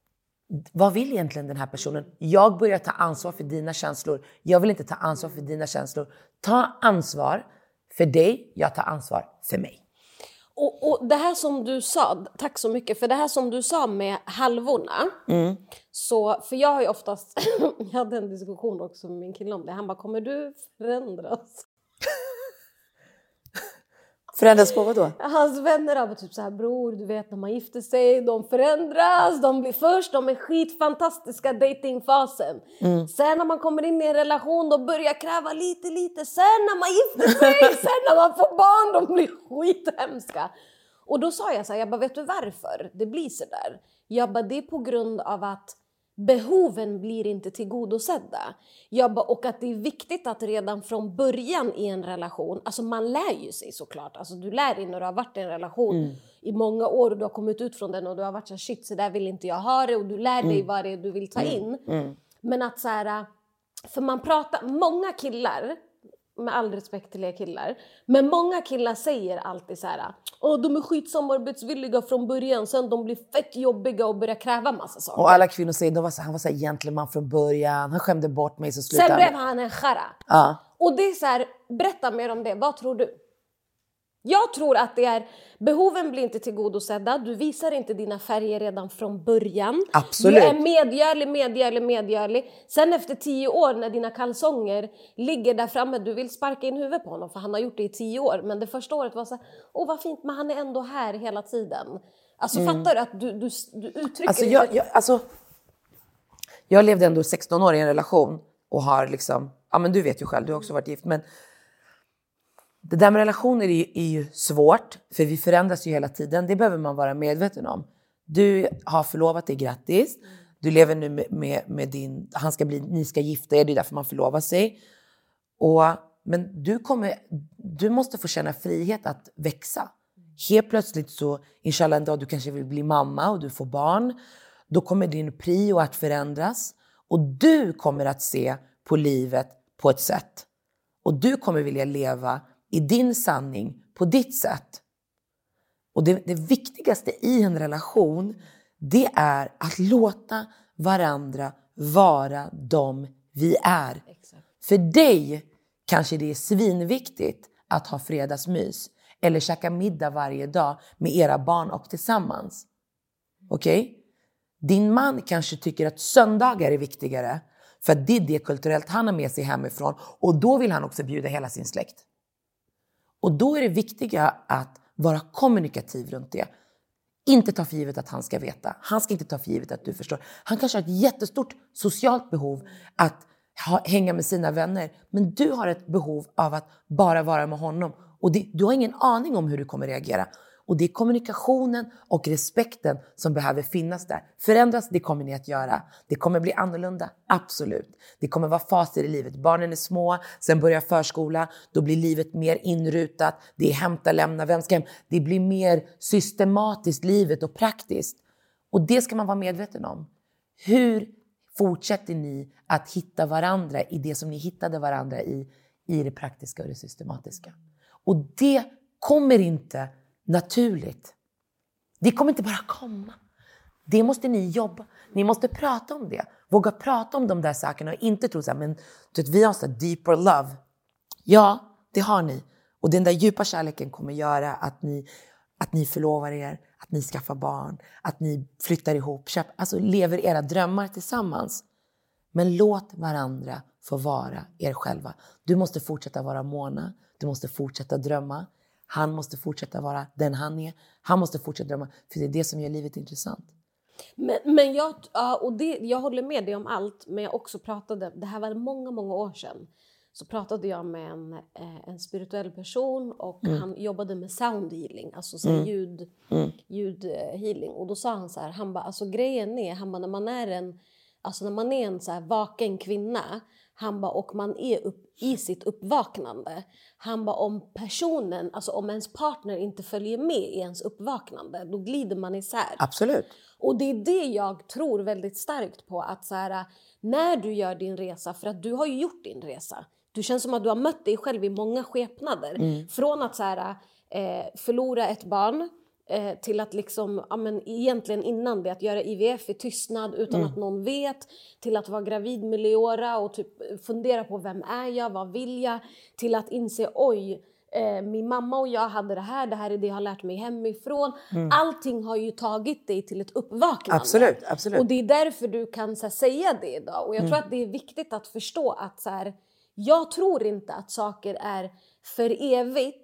vad vill egentligen den här personen? Jag börjar ta ansvar för dina känslor. Jag vill inte ta ansvar för dina känslor. Ta ansvar för dig. Jag tar ansvar för mig. Och, och det här som du sa, tack så mycket. För det här som du sa med halvorna. Mm. Så, för jag har ju oftast, jag hade en diskussion också med min kille om det. Han bara, kommer du förändras? Förändras på vad då? Hans vänner har typ så här, bror, du vet när man gifter sig, de förändras, de blir först, de är skitfantastiska datingfasen. Mm. Sen när man kommer in i en relation, de börjar kräva lite, lite. Sen när man gifter sig, sen när man får barn, de blir skithemska. Och då sa jag så här, jag bara, vet du varför det blir så där? Jag bara, det är på grund av att behoven blir inte tillgodosedda. Jag bara, och att det är viktigt att redan från början i en relation, alltså man lär ju sig såklart. Alltså du lär dig när du har varit i en relation mm. i många år och du har kommit ut från den och du har varit så shit, så där vill inte jag ha det, och du lär dig mm. vad det är du vill ta in. Mm. Mm. Men att så här, för man pratar, många killar, med all respekt till er killar, men många killar säger alltid så här: åh, de är skitsamarbetsvilliga från början, sen de blir fett jobbiga och börjar kräva massa saker. Och alla kvinnor säger, de var så, han var så här gentleman från början, han skämde bort mig, så slutade sen blev han en chara. Ja. Och det är så här, berätta mer om det, vad tror du? Jag tror att det är, behoven blir inte tillgodosedda. Du visar inte dina färger redan från början. Absolut. Du är medgörlig, medgörlig, medgörlig. Sen efter tio år när dina kalsonger ligger där framme, du vill sparka in huvudet på honom för han har gjort det i tio år. Men det första året var så här, åh vad fint, men han är ändå här hela tiden. Alltså mm. fattar du att du, du, du uttrycker... Alltså jag, jag, alltså, jag levde ändå sexton år i en relation och har liksom, ja men du vet ju själv, du har också varit gift, men det där med relationer är ju, är ju svårt, för vi förändras ju hela tiden. Det behöver man vara medveten om. Du har förlovat dig, grattis. Du lever nu med, med, med din, han ska bli, ni ska gifta er, det är därför man förlovar sig. Och, men du, kommer, du måste få känna frihet att växa. Helt plötsligt så, inshallah en dag du kanske vill bli mamma och du får barn. Då kommer din prio att förändras. Och du kommer att se på livet på ett sätt. Och du kommer vilja leva i din sanning, på ditt sätt. Och det, det viktigaste i en relation, det är att låta varandra vara de vi är. Exakt. För dig kanske det är svinviktigt att ha fredagsmys. Eller käka middag varje dag med era barn och tillsammans. Okej? Okay? Din man kanske tycker att söndagar är viktigare. För det är det kulturellt han har med sig hemifrån. Och då vill han också bjuda hela sin släkt. Och då är det viktiga att vara kommunikativ runt det. Inte ta för givet att han ska veta. Han ska inte ta för givet att du förstår. Han kanske har ett jättestort socialt behov att ha, hänga med sina vänner. Men du har ett behov av att bara vara med honom. Och det, du har ingen aning om hur du kommer reagera. Och det är kommunikationen och respekten som behöver finnas där. Förändras, det kommer ni att göra. Det kommer bli annorlunda, absolut. Det kommer vara faser i livet. Barnen är små, sen börjar förskola. Då blir livet mer inrutat. Det är hämta, lämna, vem ska hem. Det blir mer systematiskt livet och praktiskt. Och det ska man vara medveten om. Hur fortsätter ni att hitta varandra i det som ni hittade varandra i, i det praktiska och det systematiska? Och det kommer inte naturligt. Det kommer inte bara komma. Det måste ni jobba. Ni måste prata om det. Våga prata om de där sakerna och inte tro så här, men du vet, vi har så deeper love. Ja, det har ni. Och den där djupa kärleken kommer göra att ni, att ni förlovar er, att ni skaffar barn, att ni flyttar ihop, köp, alltså lever era drömmar tillsammans. Men låt varandra få vara er själva. Du måste fortsätta vara Mona. Du måste fortsätta drömma. Han måste fortsätta vara den han är. Han måste fortsätta drömma. För det är det som gör livet intressant. Men, men jag, ja, och det, jag håller med dig om allt. Men jag också pratade, det här var många, många år sedan. Så pratade jag med en, en spirituell person. Och mm. han jobbade med sound healing. Alltså så mm. ljud, mm. ljudhealing. Och då sa han så här. Han bara, alltså grejen är. Han bara, när man är en, alltså när man är en så här vaken kvinna. Han bara, och man är upp, i sitt uppvaknande. Han bara, om personen, alltså om ens partner inte följer med i ens uppvaknande, då glider man isär. Absolut. Och det är det jag tror väldigt starkt på. Att så här, när du gör din resa, för att du har ju gjort din resa. Du känns som att du har mött dig själv i många skepnader. Mm. Från att så här, eh, förlora ett barn. Eh, till att liksom, ja, men egentligen innan det, att göra I V F i tystnad utan mm. att någon vet, till att vara gravid med Leora och typ fundera på vem är jag, vad vill jag, till att inse, oj, eh, min mamma och jag hade det här, det här är det jag har lärt mig hemifrån. Mm. Allting har ju tagit dig till ett uppvaknande. Absolut, absolut. Och det är därför du kan så här, säga det idag. Och jag mm. tror att det är viktigt att förstå att så här, jag tror inte att saker är för evigt.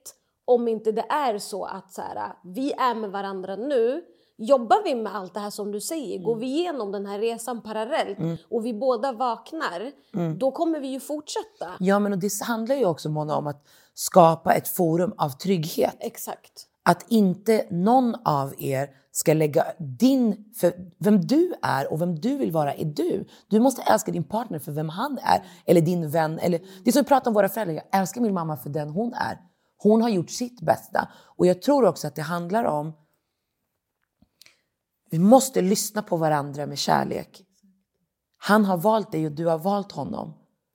om inte det är så att så här, vi är med varandra nu, jobbar vi med allt det här som du säger, mm. går vi igenom den här resan parallellt mm. och vi båda vaknar, mm. då kommer vi ju fortsätta. Ja, men och det handlar ju också, Mona, om att skapa ett forum av trygghet. Exakt. Att inte någon av er ska lägga din, för vem du är och vem du vill vara är du. Du måste älska din partner för vem han är. Eller din vän. Eller, det är som vi pratar om våra föräldrar. Jag älskar min mamma för den hon är. Hon har gjort sitt bästa. Och jag tror också att det handlar om, vi måste lyssna på varandra med kärlek. Han har valt dig och du har valt honom.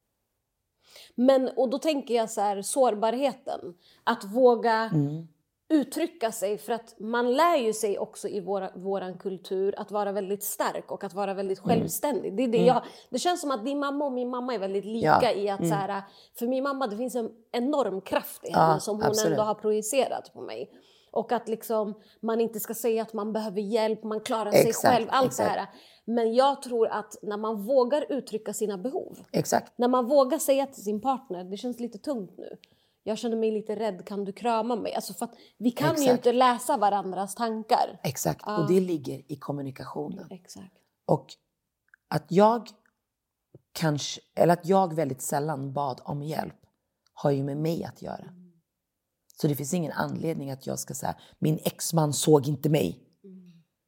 Men, och då tänker jag så här, sårbarheten. Att våga mm. uttrycka sig. För att man lär ju sig också i våra, våran kultur att vara väldigt stark och att vara väldigt självständig. Mm. Det, är det, jag, det känns som att din mamma och min mamma är väldigt lika ja. i att mm. så här, för min mamma det finns en enorm kraft i henne ja, som hon absolut. ändå har projicerat på mig. Och att liksom, man inte ska säga att man behöver hjälp, man klarar sig exakt, själv, allt exakt. det här. Men jag tror att när man vågar uttrycka sina behov. Exakt. När man vågar säga till sin partner, det känns lite tungt nu. Jag känner mig lite rädd, kan du krama mig? Alltså för att vi kan exakt. ju inte läsa varandras tankar. Exakt, ah. och det ligger i kommunikationen. Exakt. Och att jag kanske, eller att jag väldigt sällan bad om hjälp har ju med mig att göra. Mm. Så det finns ingen anledning att jag ska säga, min exman såg inte mig. Mm.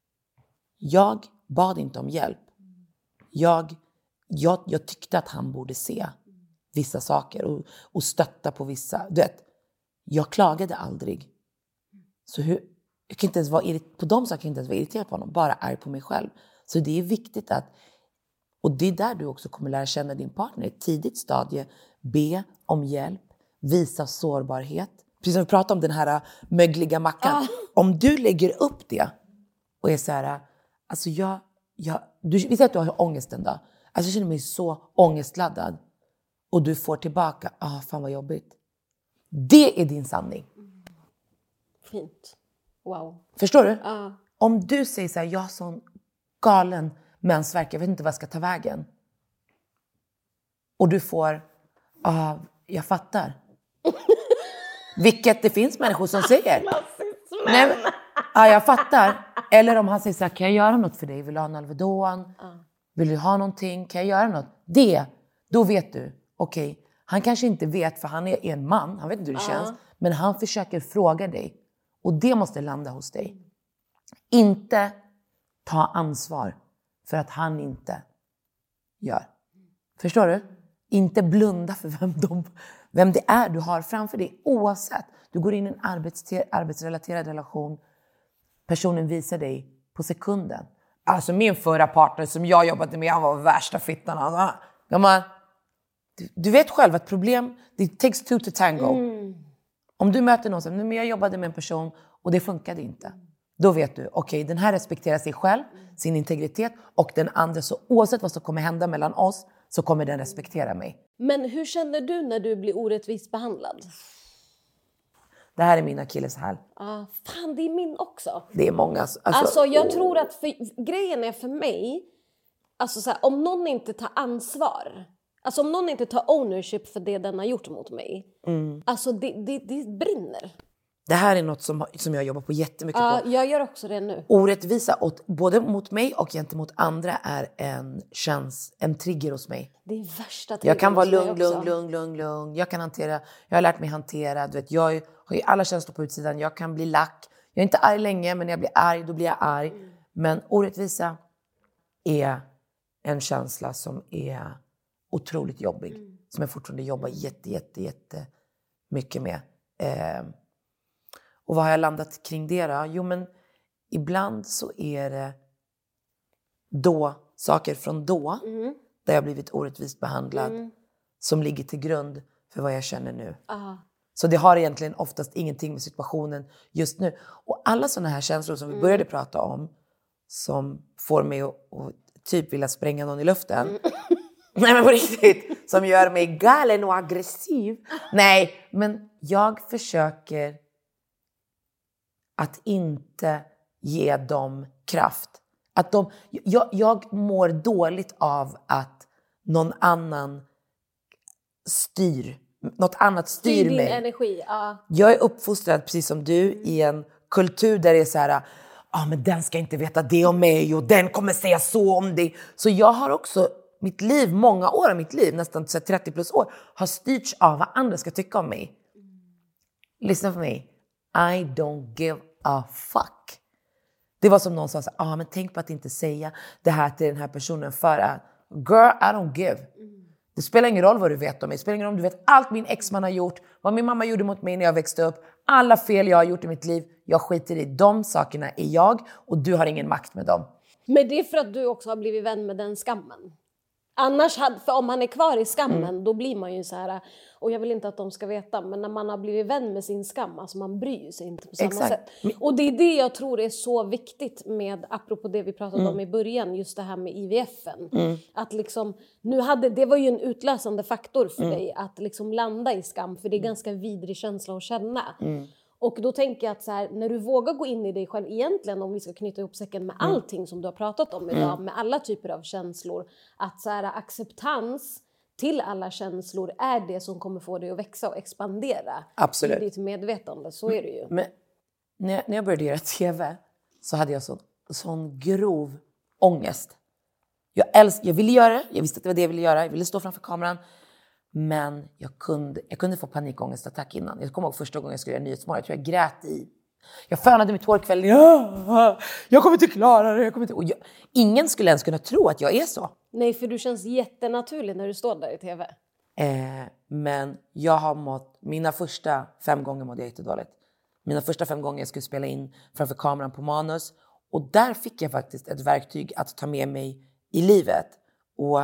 Jag bad inte om hjälp. Jag, jag, jag tyckte att han borde se vissa saker och, och stötta på vissa. Du vet, jag klagade aldrig. Så hur, jag kan inte ens vara irrit- på de sakerna kan jag inte ens vara irriterad på honom. Bara arg på mig själv. Så det är viktigt att, och det är där du också kommer lära känna din partner. I ett tidigt stadie, be om hjälp, visa sårbarhet. Precis som vi pratade om den här mögliga mackan. Ah. Om du lägger upp det och är så här, alltså jag, jag du, vi säger att du har ångest en dag. Alltså jag känner mig så ångestladdad. Och du får tillbaka, ah fan vad jobbigt. Det är din sanning. Fint. Wow. Förstår du? Uh. Om du säger så här, jag har sån galen mensvärk, jag vet inte vad jag ska ta vägen. Och du får, ah, jag fattar. Vilket det finns människor som säger. Nej, men, ah, jag fattar. Eller om han säger så här, kan jag göra något för dig? Vill du ha en Alvedon? Uh. Vill du ha någonting? Kan jag göra något? Det, då vet du. Okej, okay. Han kanske inte vet för han är en man. Han vet inte hur det uh. känns. Men han försöker fråga dig. Och det måste landa hos dig. Inte ta ansvar för att han inte gör. Förstår du? Inte blunda för vem, de, vem det är du har framför dig. Oavsett. Du går in i en arbets- arbetsrelaterad relation. Personen visar dig på sekunden. Alltså min förra partner som jag jobbade med, han var värsta fittan. Alltså, man, du, du vet själv att problem, it takes two to tango. Mm. Om du möter någon som, men jag jobbade med en person och det funkade inte. Då vet du, okej, okay, den här respekterar sig själv, sin integritet. Och den andra, så oavsett vad som kommer hända mellan oss, så kommer den respektera mig. Men hur känner du när du blir orättvist behandlad? Det här är min akilleshäl. Ah, fan, det är min också. Det är många. Alltså, alltså jag tror att för, grejen är för mig, alltså så här, om någon inte tar ansvar, alltså om någon inte tar ownership för det den har gjort mot mig, mm. alltså det, det, det brinner. Det här är något som, som jag jobbar på jättemycket ja, på. Jag gör också det nu. Orättvisa åt, både mot mig och gentemot andra är en chans, en trigger hos mig. Det är värsta triggern. Jag kan vara lugn, lugn, lugn, lugn, lugn. Jag kan hantera, jag har lärt mig hantera. Du vet, jag har ju alla känslor på utsidan. Jag kan bli lack. Jag är inte arg länge, men när jag blir arg, då blir jag arg. Mm. Men orättvisa är en känsla som är otroligt jobbig. Mm. Som jag fortfarande jobbar jätte, jätte, jätte mycket med. Eh, Och vad har jag landat kring det då? Jo, men ibland så är det då, saker från då, mm. där jag blivit orättvist behandlad, mm. som ligger till grund för vad jag känner nu. Aha. Så det har egentligen oftast ingenting med situationen just nu. Och alla sådana här känslor som vi mm. började prata om, som får mig att, att typ vilja spränga någon i luften. Mm. Nej, men på riktigt. Som gör mig galen och aggressiv. Nej, men jag försöker att inte ge dem kraft. Att de, jag, jag mår dåligt av att någon annan styr något annat styr din mig. energi, ja. Jag är uppfostrad precis som du i en kultur där det är så här, ja ah, men den ska inte veta det om mig och den kommer säga så om dig. Så jag har också, mitt liv, många år av mitt liv, nästan trettio plus år, har styrts av vad andra ska tycka om mig. Lyssna på mig. I don't give a fuck. Det var som någon sa, ah, men tänk på att inte säga det här till den här personen för att girl, I don't give. Det spelar ingen roll vad du vet om mig. Det spelar ingen roll om du vet allt min exman har gjort. Vad min mamma gjorde mot mig när jag växte upp. Alla fel jag har gjort i mitt liv. Jag skiter i de sakerna är jag. Och du har ingen makt med dem. Men det är för att du också har blivit vän med den skammen. Annars, hade, för om man är kvar i skammen, mm. då blir man ju så här, och jag vill inte att de ska veta, men när man har blivit vän med sin skam, alltså man bryr sig inte på samma Exakt. sätt. Och det är det jag tror är så viktigt med, apropå det vi pratade mm. om i början, just det här med I V F-en. Mm. Att liksom, nu hade, det var ju en utlösande faktor för mm. dig att liksom landa i skam, för det är ganska vidrig känsla att känna. Mm. Och då tänker jag att så här, när du vågar gå in i dig själv egentligen, om vi ska knyta ihop säcken med mm. allting som du har pratat om idag, mm. med alla typer av känslor, att så här, acceptans till alla känslor är det som kommer få dig att växa och expandera. Absolut. I ditt medvetande, så är det ju. Men när jag, när jag började göra tv så hade jag så, sån grov ångest. Jag, älsk, jag ville göra det, jag visste att det var det jag ville göra, jag ville stå framför kameran. Men jag kunde, jag kunde få panikångestattack innan. Jag kommer ihåg första gången jag skulle göra Nyhetsmorgon. Jag tror jag grät i. Jag fönade mitt hår kvällen. Ja, jag kommer inte klara det. Jag kommer inte. Och jag, ingen skulle ens kunna tro att jag är så. Nej, för du känns jättenaturlig när du står där i tv. Eh, men jag har mått... Mina första fem gånger mådde jag jättedåligt. Mina första fem gånger jag skulle spela in framför kameran på manus. Och där fick jag faktiskt ett verktyg att ta med mig i livet. Och...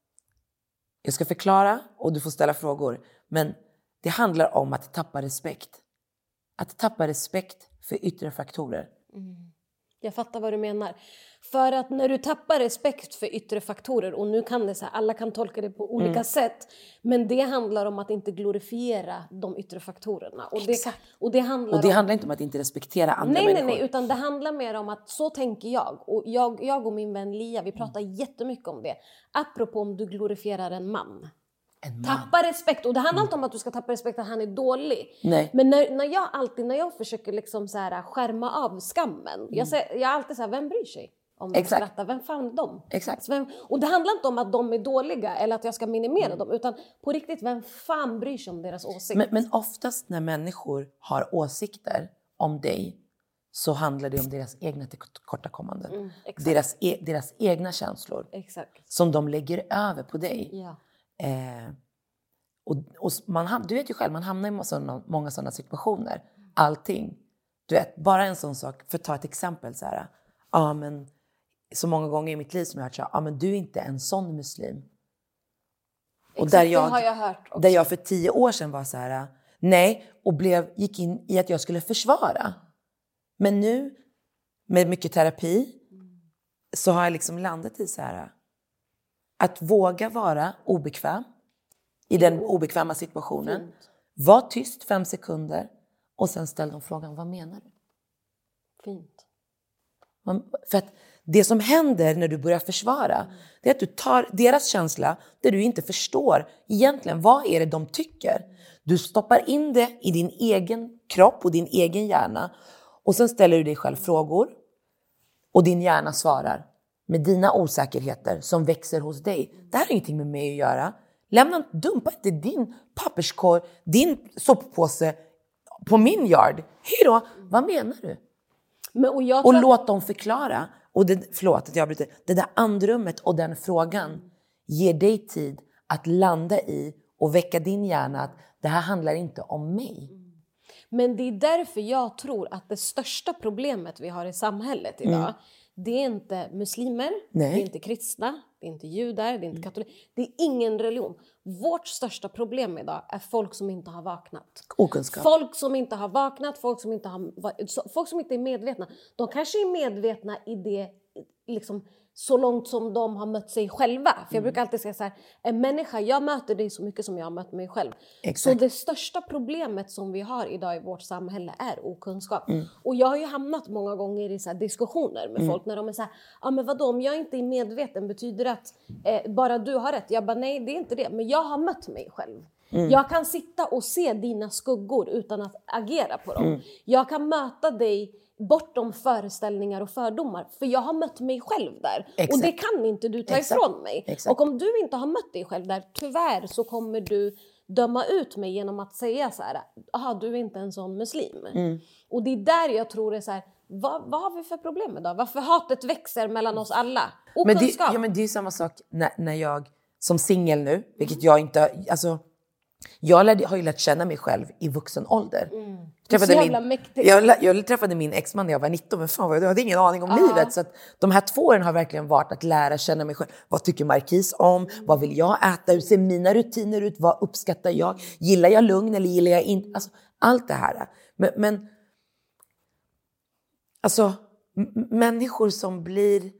Jag ska förklara och du får ställa frågor. Men det handlar om att tappa respekt. Att tappa respekt för yttre faktorer. Mm. Jag fattar vad du menar. För att när du tappar respekt för yttre faktorer, och nu kan det så här, alla kan tolka det på olika mm. sätt, men det handlar om att inte glorifiera de yttre faktorerna. Och det, och det, handlar, och det om... handlar inte om att inte respektera andra nej, människor. Nej, nej, utan det handlar mer om att så tänker jag. Och jag, jag och min vän Lia, vi pratar mm. jättemycket om det. Apropå om du glorifierar en man. En man. Tappa respekt. Och det handlar mm. inte om att du ska tappa respekt att han är dålig. Nej. Men när, när jag alltid, när jag försöker liksom så här skärma av skammen. Mm. Jag, säger, jag är alltid så här, vem bryr sig? Om de Exakt. skrattar, vem fan är de? Exakt. Vem, och det handlar inte om att de är dåliga eller att jag ska minimera mm. dem, utan på riktigt, vem fan bryr sig om deras åsikt? Men, men oftast när människor har åsikter om dig så handlar det om deras egna tillkortakommanden. Mm, deras, e, deras egna känslor. Exakt. Som de lägger över på dig. Ja. Eh, och, och man, du vet ju själv, man hamnar i såna, många sådana situationer. Allting. Du vet, bara en sån sak, för att ta ett exempel så här. Ja, men så många gånger i mitt liv som jag har hört så här, ja, men du är inte en sån muslim. Exakt, och där jag, det har jag hört också. Där jag för tio år sedan var så här, nej, och blev, gick in i att jag skulle försvara. Men nu, med mycket terapi, så har jag liksom landat i så här, att våga vara obekväm i den obekväma situationen. Fint. Var tyst fem sekunder och sen ställ dem frågan, vad menar du? Fint. Man, för att det som händer när du börjar försvara, mm. det är att du tar deras känsla där du inte förstår egentligen vad är det de tycker. Du stoppar in det i din egen kropp och din egen hjärna och sen ställer du dig själv frågor och din hjärna svarar med dina osäkerheter som växer hos dig. Det här har ingenting med mig att göra. Lämna, dumpa inte din papperskorg, din soppåse på min yard. Hej då, vad menar du? Men, och jag och tror... låt dem förklara. Och det, förlåt att jag bryter. Det där andrummet och den frågan ger dig tid att landa i och väcka din hjärna att det här handlar inte om mig. Men det är därför jag tror att det största problemet vi har i samhället idag, mm. det är inte muslimer, Nej. det är inte kristna, det är inte judar, det är inte katoliker. Det är ingen religion. Vårt största problem idag är folk som inte har vaknat. Okunskap. Folk som inte har vaknat, folk som inte, har, folk som inte är medvetna. De kanske är medvetna i det, liksom, så långt som de har mött sig själva. För jag mm. brukar alltid säga så här, en människa, jag möter dig så mycket som jag har mött mig själv. Exakt. Så det största problemet som vi har idag i vårt samhälle är okunskap. Mm. Och jag har ju hamnat många gånger i så här diskussioner med mm. folk när de är så här, ja men vadå, om jag inte är medveten betyder det att eh, bara du har rätt? Jag bara, nej det är inte det, men jag har mött mig själv. Mm. Jag kan sitta och se dina skuggor utan att agera på dem. Mm. Jag kan möta dig bortom föreställningar och fördomar. För jag har mött mig själv där. Exakt. Och det kan inte du ta Exakt. ifrån mig. Exakt. Och om du inte har mött dig själv där, tyvärr så kommer du döma ut mig genom att säga så här: aha, du är inte en sån muslim. Mm. Och det är där jag tror det är så här, vad, vad har vi för problem med då? Varför hatet växer mellan oss alla? Men det, ja, men det är samma sak när, när jag som singel nu, vilket mm. jag inte, alltså jag lärde, har ju lärt känna mig själv i vuxen ålder. Mm. Jag, träffade min, jag, jag träffade min exman när jag var nitton, men fan, jag hade ingen aning om uh-huh. livet. Så att de här två åren har verkligen varit att lära känna mig själv. Vad tycker Marquis om? Mm. Vad vill jag äta? Hur ser mina rutiner ut? Vad uppskattar jag? Gillar jag lugn eller gillar jag inte? Alltså, allt det här. Men, men alltså, m- människor som blir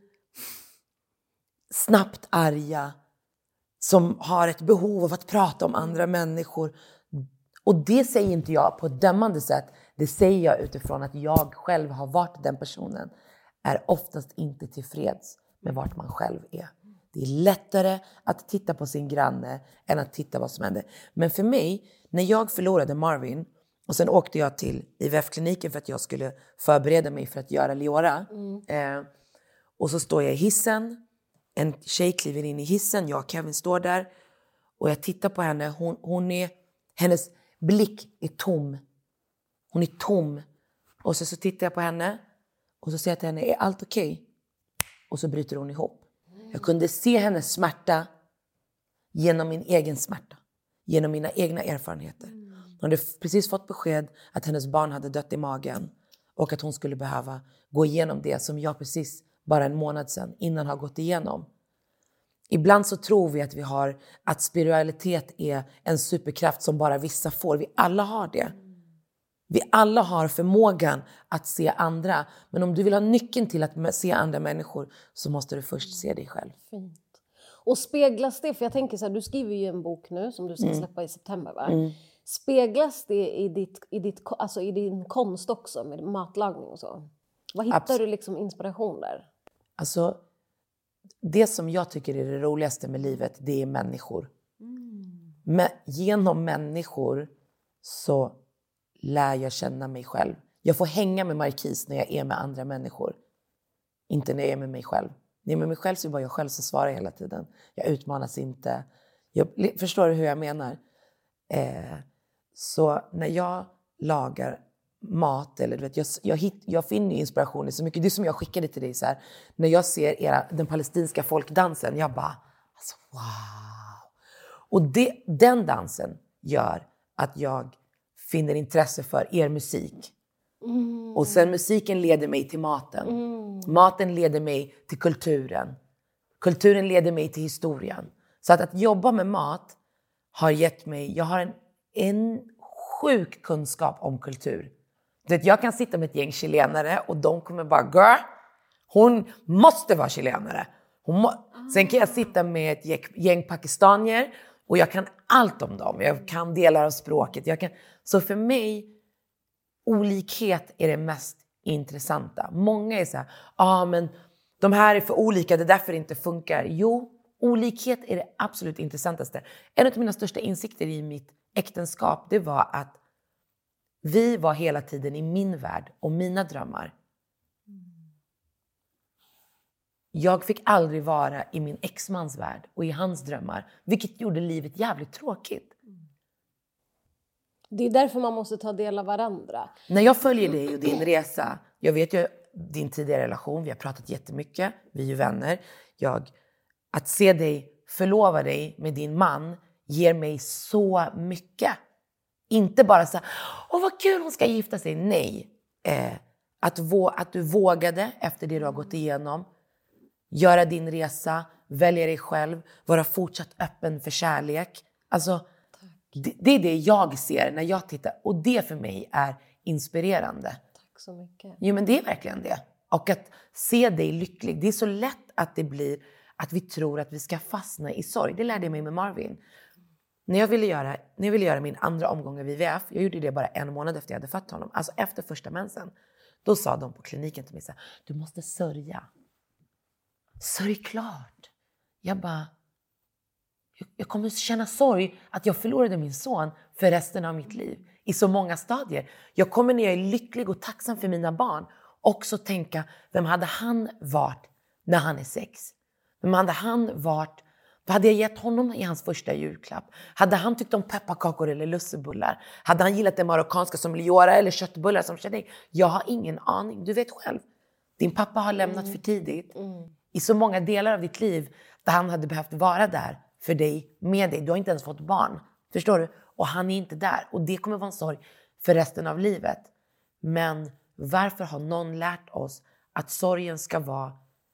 snabbt arga, som har ett behov av att prata om andra människor. Och det säger inte jag på ett dömande sätt. Det säger jag utifrån att jag själv har varit den personen. Är oftast inte tillfreds med vart man själv är. Det är lättare att titta på sin granne än att titta vad som händer. Men för mig, när jag förlorade Marvin och sen åkte jag till I V F-kliniken för att jag skulle förbereda mig för att göra Leora. Mm. Eh, och så står jag i hissen. En tjej kliver in i hissen, jag och Kevin står där. Och jag tittar på henne, hon, hon är, hennes blick är tom. Hon är tom. Och så, så tittar jag på henne och så säger jag till henne, är allt okej? Okay? Och så bryter hon ihop. Jag kunde se hennes smärta genom min egen smärta. Genom mina egna erfarenheter. Hon hade precis fått besked att hennes barn hade dött i magen. Och att hon skulle behöva gå igenom det som jag precis bara en månad sedan innan har gått igenom. Ibland så tror vi att vi har, att spiritualitet är en superkraft som bara vissa får. Vi alla har det. Vi alla har förmågan att se andra. Men om du vill ha nyckeln till att se andra människor så måste du först se dig själv. Fint. Och speglas det, för jag tänker så här, du skriver ju en bok nu som du ska släppa mm. i september, va? Mm. Speglas det i, ditt, i, ditt, alltså i din konst också med matlagning och så? Vad hittar Absolut. du liksom inspiration där? Alltså, det som jag tycker är det roligaste med livet, det är människor. Mm. Men genom människor så lär jag känna mig själv. Jag får hänga med Marquis när jag är med andra människor. Inte när jag är med mig själv. När jag är med mig själv så är det bara jag själv som svarar hela tiden. Jag utmanas inte. Jag, förstår du hur jag menar? Eh, så när jag lagar mat, eller du vet, jag, jag, hit, jag finner inspiration i så mycket. Det är som jag skickade till dig så här. När jag ser era, den palestinska folkdansen, jag bara, alltså wow. Och det, den dansen gör att jag finner intresse för er musik. Mm. Och sen musiken leder mig till maten. Mm. Maten leder mig till kulturen. Kulturen leder mig till historien. Så att, att jobba med mat har gett mig, jag har en, en sjuk kunskap om kultur. Det, jag kan sitta med ett gäng chilenare och de kommer bara, girl, hon måste vara chilenare. Hon må... ah. Sen kan jag sitta med ett gäng, gäng pakistanier och jag kan allt om dem. Jag kan delar av språket. Jag kan... Så för mig, olikhet är det mest intressanta. Många är så här, ja ah, men de här är för olika, det därför inte funkar. Jo, olikhet är det absolut intressantaste. En av mina största insikter i mitt äktenskap, det var att vi var hela tiden i min värld och mina drömmar. Jag fick aldrig vara i min exmans värld och i hans drömmar. Vilket gjorde livet jävligt tråkigt. Det är därför man måste ta del av varandra. När jag följer dig och din resa. Jag vet ju din tidigare relation. Vi har pratat jättemycket. Vi är ju vänner. Jag, att se dig förlova dig med din man ger mig så mycket. Inte bara så här, åh vad kul hon ska gifta sig. Nej. Eh, att, vå- att du vågade efter det du har gått igenom. Göra din resa. Välja dig själv. Vara fortsatt öppen för kärlek. Alltså, det, det är det jag ser när jag tittar. Och det för mig är inspirerande. Tack så mycket. Jo, men det är verkligen det. Och att se dig lycklig. Det är så lätt att det blir att vi tror att vi ska fastna i sorg. Det lärde jag mig med Marvin. När jag ville göra, när jag ville göra min andra omgång av I V F. Jag gjorde det bara en månad efter jag hade fött honom. Alltså efter första mensen. Då sa de på kliniken till mig så här, du måste sörja. Sörj klart. Jag bara, Jag kommer känna sorg att jag förlorade min son för resten av mitt liv. I så många stadier. Jag kommer när jag är lycklig och tacksam för mina barn också tänka, vem hade han varit när han är sex? Vem hade han varit? Vad hade jag gett honom i hans första julklapp? Hade han tyckt om pepparkakor eller lussebullar? Hade han gillat det marockanska som liora eller köttbullar som kedej? Jag har ingen aning. Du vet själv. Din pappa har lämnat mm. för tidigt. Mm. I så många delar av ditt liv där han hade behövt vara där för dig, med dig. Du har inte ens fått barn. Förstår du? Och han är inte där. Och det kommer vara en sorg för resten av livet. Men varför har någon lärt oss att sorgen ska vara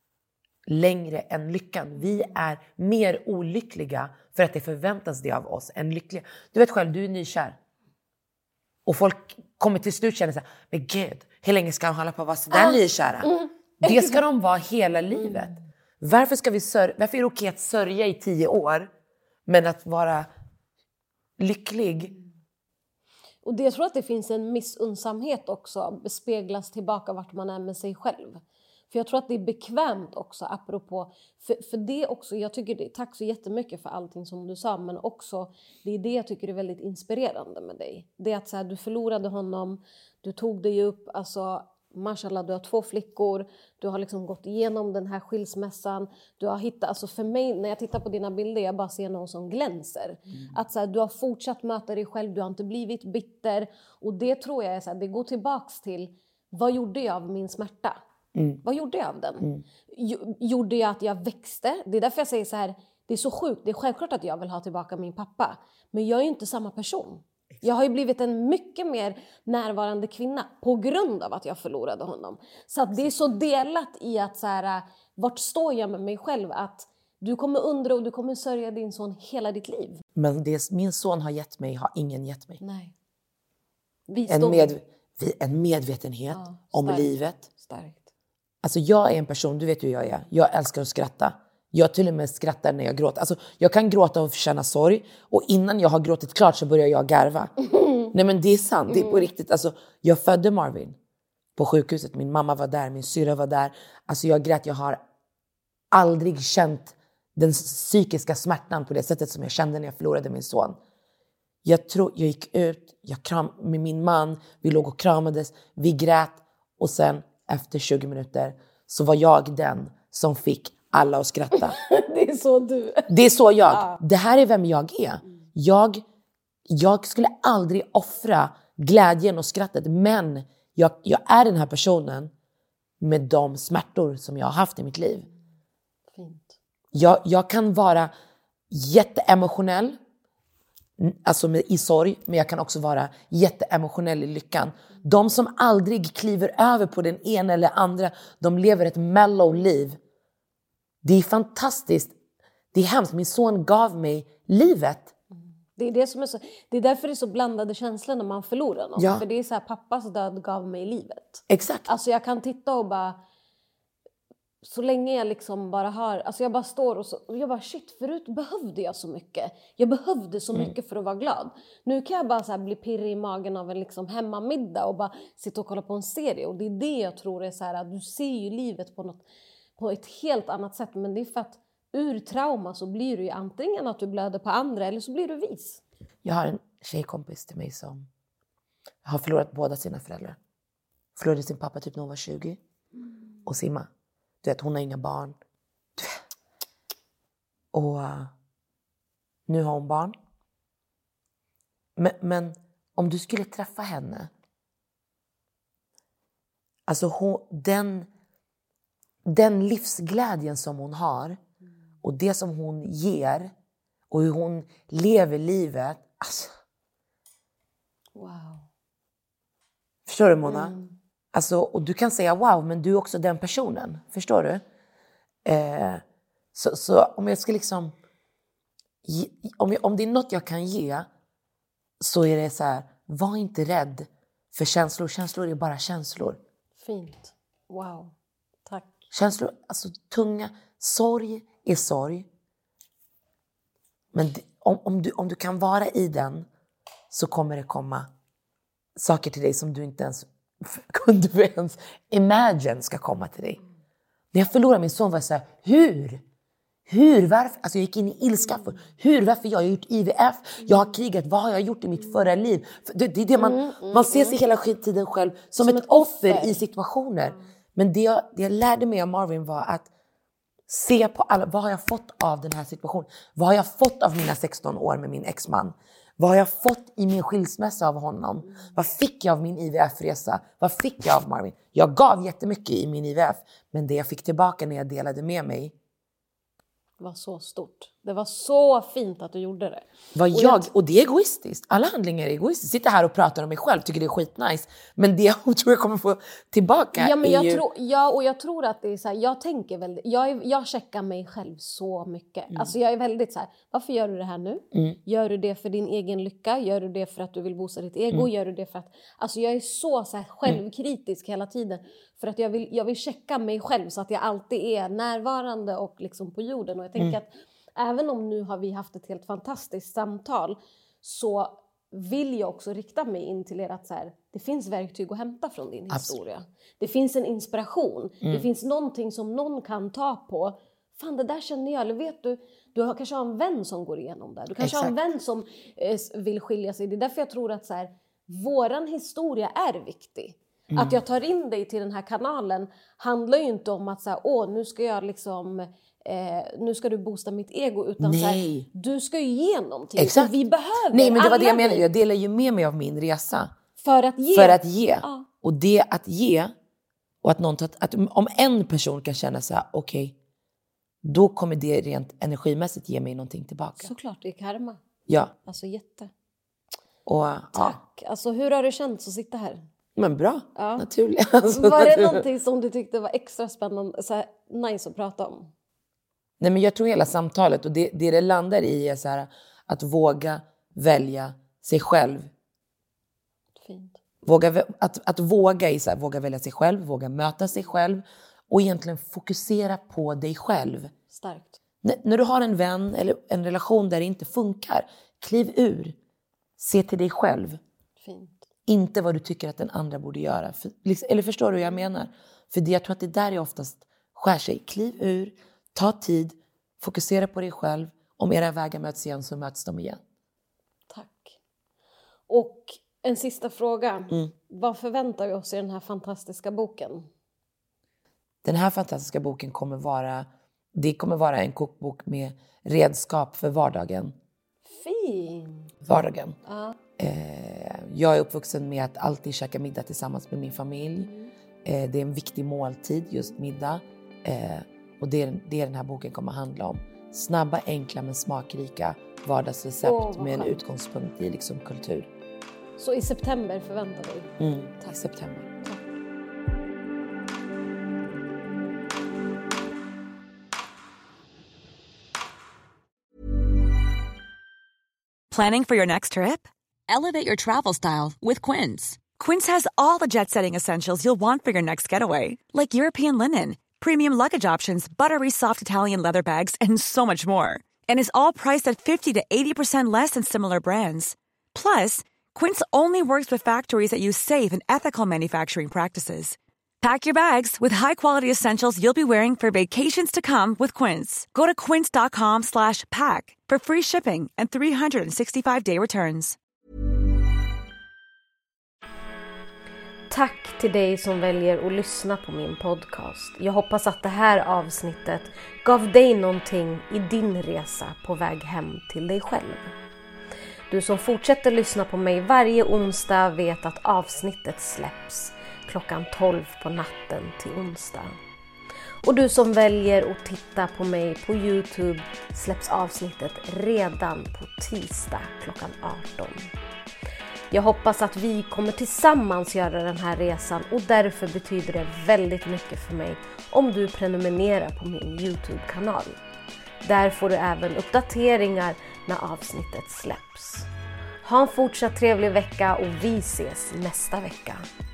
längre än lyckan? Vi är mer olyckliga för att det förväntas det av oss än lyckliga. Du vet själv, du är nykär. Och folk kommer till slut känna så här, men gud, hur länge ska de hålla på att vara så där ah. nykära? Mm. Det ska de vara hela livet. Varför, ska vi sör- Varför är det okej att sörja i tio år men att vara lycklig? Och det, jag tror att det finns en missunnsamhet också, bespeglas tillbaka vart man är med sig själv. För jag tror att det är bekvämt också, apropå, för, för det också, jag tycker det, tack så jättemycket för allting som du sa, men också, det är det jag tycker är väldigt inspirerande med dig. Det är att så här, du förlorade honom, du tog dig upp, alltså, mashallah, du har två flickor, du har liksom gått igenom den här skilsmässan, du har hittat, alltså för mig, när jag tittar på dina bilder, jag bara ser någon som glänser. Mm. Att så här, du har fortsatt möta dig själv, du har inte blivit bitter, och det tror jag är så här, det går tillbaks till, vad gjorde jag av min smärta? Mm. Vad gjorde jag av den? Mm. Gjorde jag att jag växte? Det är därför jag säger så här, det är så sjukt, det är självklart att jag vill ha tillbaka min pappa, men jag är ju inte samma person. Jag har ju blivit en mycket mer närvarande kvinna på grund av att jag förlorade honom. Så att det är så delat i att så här, vart står jag med mig själv, att du kommer undra och du kommer sörja din son hela ditt liv. Men det min son har gett mig har ingen gett mig. Nej. En, med, en medvetenhet ja, om livet. Starkt. Alltså jag är en person, du vet hur jag är. Jag älskar att skratta. Jag till och med skrattar när jag gråter. Alltså jag kan gråta och känna sorg. Och innan jag har gråtit klart så börjar jag garva. Mm. Nej men det är sant, det är på riktigt. Alltså jag födde Marvin på sjukhuset. Min mamma var där, min syra var där. Alltså jag grät, jag har aldrig känt den psykiska smärtan på det sättet som jag kände när jag förlorade min son. Jag tror, jag gick ut, jag kram med min man. Vi låg och kramades, vi grät. Och sen efter tjugo minuter så var jag den som fick alla att skratta. Det är så du. Det är så jag. Ja. Det här är vem jag är. Jag, jag skulle aldrig offra glädjen och skrattet. Men jag, jag är den här personen med de smärtor som jag har haft i mitt liv. Fint. Jag, jag kan vara jätteemotionell. Alltså med, i sorg. Men jag kan också vara jätteemotionell i lyckan. De som aldrig kliver över på den ena eller andra. De lever ett mellow liv. Det är fantastiskt. Det är hemskt. Min son gav mig livet. Det är, det som är, så, det är därför det är så blandade känslor när man förlorar någon. Ja. För det är så här, pappas död gav mig livet. Exakt. Alltså jag kan titta och bara... Så länge jag liksom bara har... Alltså jag bara står och så... Och jag bara shit, förut behövde jag så mycket. Jag behövde så mycket mm. för att vara glad. Nu kan jag bara så här bli pirrig i magen av en liksom hemmamiddag. Och bara sitta och kolla på en serie. Och det är det jag tror är så här, att du ser ju livet på något... På ett helt annat sätt. Men det är för att ur trauma så blir du ju antingen att du blöder på andra. Eller så blir du vis. Jag har en tjejkompis till mig som har förlorat båda sina föräldrar. Förlorade sin pappa typ när hon var tjugo. Mm. Och simma. Du vet, hon har inga barn. Och uh, nu har hon barn. Men, men om du skulle träffa henne. Alltså hon, den... Den livsglädjen som hon har och det som hon ger och hur hon lever livet. Alltså. Wow. Förstår du, Mona? Mm. Alltså, och du kan säga wow, men du är också den personen. Förstår du? Eh, så, så om jag ska liksom... Ge, om, jag, om det är något jag kan ge så är det så här, var inte rädd för känslor. Känslor är bara känslor. Fint. Wow. Tack. Känslor, alltså tunga, sorg är sorg. Men det, om, om, du, om du kan vara i den så kommer det komma saker till dig som du inte ens kunde ens imagine ska komma till dig. När jag förlorade min son var jag så här, hur? Hur, varför? Alltså jag gick in i ilska för hur, varför jag har gjort I V F. Jag har krigat, vad har jag gjort i mitt förra liv? Det, det är det man, mm, mm, man ser sig hela tiden själv som, som ett, ett offer, offer i situationer. Mm. Men det jag, det jag lärde mig av Marvin var att se på alla, vad har jag fått av den här situationen? Vad har jag fått av mina sexton år med min exman? Vad har jag fått i min skilsmässa av honom? Mm. Vad fick jag av min I V F-resa? Vad fick jag av Marvin? Jag gav jättemycket i min I V F. Men det jag fick tillbaka när jag delade med mig var så stort. Det var så fint att du gjorde det. Var jag, och, jag, och det är egoistiskt. Alla handlingar är egoistiskt. Sitter här och pratar om mig själv, tycker det är skitnice. Men det jag tror jag kommer få tillbaka ja, men jag är ju... Tro, ja, och jag tror att det är så här, jag tänker väldigt, jag, jag checkar mig själv så mycket. Mm. Alltså jag är väldigt så här, varför gör du det här nu? Mm. Gör du det för din egen lycka? Gör du det för att du vill boosta ditt ego? Mm. Gör du det för att, alltså jag är så, så här, självkritisk mm. hela tiden. För att jag vill, jag vill checka mig själv så att jag alltid är närvarande och liksom på jorden. Och jag tänker mm. att även om nu har vi haft ett helt fantastiskt samtal, så vill jag också rikta mig in till er att så här, det finns verktyg att hämta från din historia. Absolut. Det finns en inspiration. Mm. Det finns någonting som någon kan ta på. Fan, det där känner jag. Eller vet du, du har kanske har en vän som går igenom det. Du kanske Exakt. har en vän som eh, vill skilja sig. Det är därför jag tror att så här, våran historia är viktig. Mm. Att jag tar in dig till den här kanalen handlar ju inte om att så här, åh, nu ska jag liksom eh, nu ska du boosta mitt ego, utan så här, du ska ju ge någonting. Exakt. Vi behöver. Nej, men det var det jag menade. Jag delar ju med mig av min resa för att ge. För att ge. Ja. Och det att ge och att någon tar, att om en person kan känna så här, okej, okay, då kommer det rent energimässigt ge mig någonting tillbaka. Såklart, det är karma. Ja. Alltså jätte. Och, Tack. Ja. Alltså hur har det känts att sitta här? Men bra, ja. naturligt. Alltså, var det naturligt. någonting som du tyckte var extra spännande, så här, nice att prata om? Nej, men jag tror hela samtalet och det det, det landar i är så här, att våga välja sig själv. Fint. Våga, att, att våga i så här, våga välja sig själv, våga möta sig själv och egentligen fokusera på dig själv. Starkt. N- när du har en vän eller en relation där det inte funkar, kliv ur. Se till dig själv. Fint. Inte vad du tycker att den andra borde göra. För, eller förstår du vad jag menar? För det, jag tror att det där är oftast skär sig. Kliv ur, ta tid, fokusera på dig själv. Om era vägar möts igen så möts de igen. Tack. Och en sista fråga. Mm. Vad förväntar vi oss i den här fantastiska boken? Den här fantastiska boken kommer vara, det kommer vara en kokbok med redskap för vardagen. Fin. Vardagen. Ja. Eh, jag är uppvuxen med att alltid käka middag tillsammans med min familj. Mm. Eh, det är en viktig måltid, just middag. Eh, och det är det den här boken kommer att handla om. Snabba, enkla men smakrika vardagsrecept oh, med en skönt. Utgångspunkt i liksom kultur. Så i september förväntar vi? Mm, i september. Tack. Planning for your next trip? Elevate your travel style with Quince. Quince has all the jet-setting essentials you'll want for your next getaway, like European linen, premium luggage options, buttery soft Italian leather bags, and so much more. And is all priced at fifty to eighty percent less than similar brands. Plus, Quince only works with factories that use safe and ethical manufacturing practices. Pack your bags with high-quality essentials you'll be wearing for vacations to come with Quince. Go to quince.com slash pack for free shipping and three sixty-five day returns. Tack till dig som väljer att lyssna på min podcast. Jag hoppas att det här avsnittet gav dig någonting i din resa på väg hem till dig själv. Du som fortsätter lyssna på mig varje onsdag vet att avsnittet släpps klockan tolv på natten till onsdag. Och du som väljer att titta på mig på YouTube släpps avsnittet redan på tisdag klockan arton. Jag hoppas att vi kommer tillsammans göra den här resan och därför betyder det väldigt mycket för mig om du prenumererar på min YouTube-kanal. Där får du även uppdateringar när avsnittet släpps. Ha en fortsatt trevlig vecka och vi ses nästa vecka.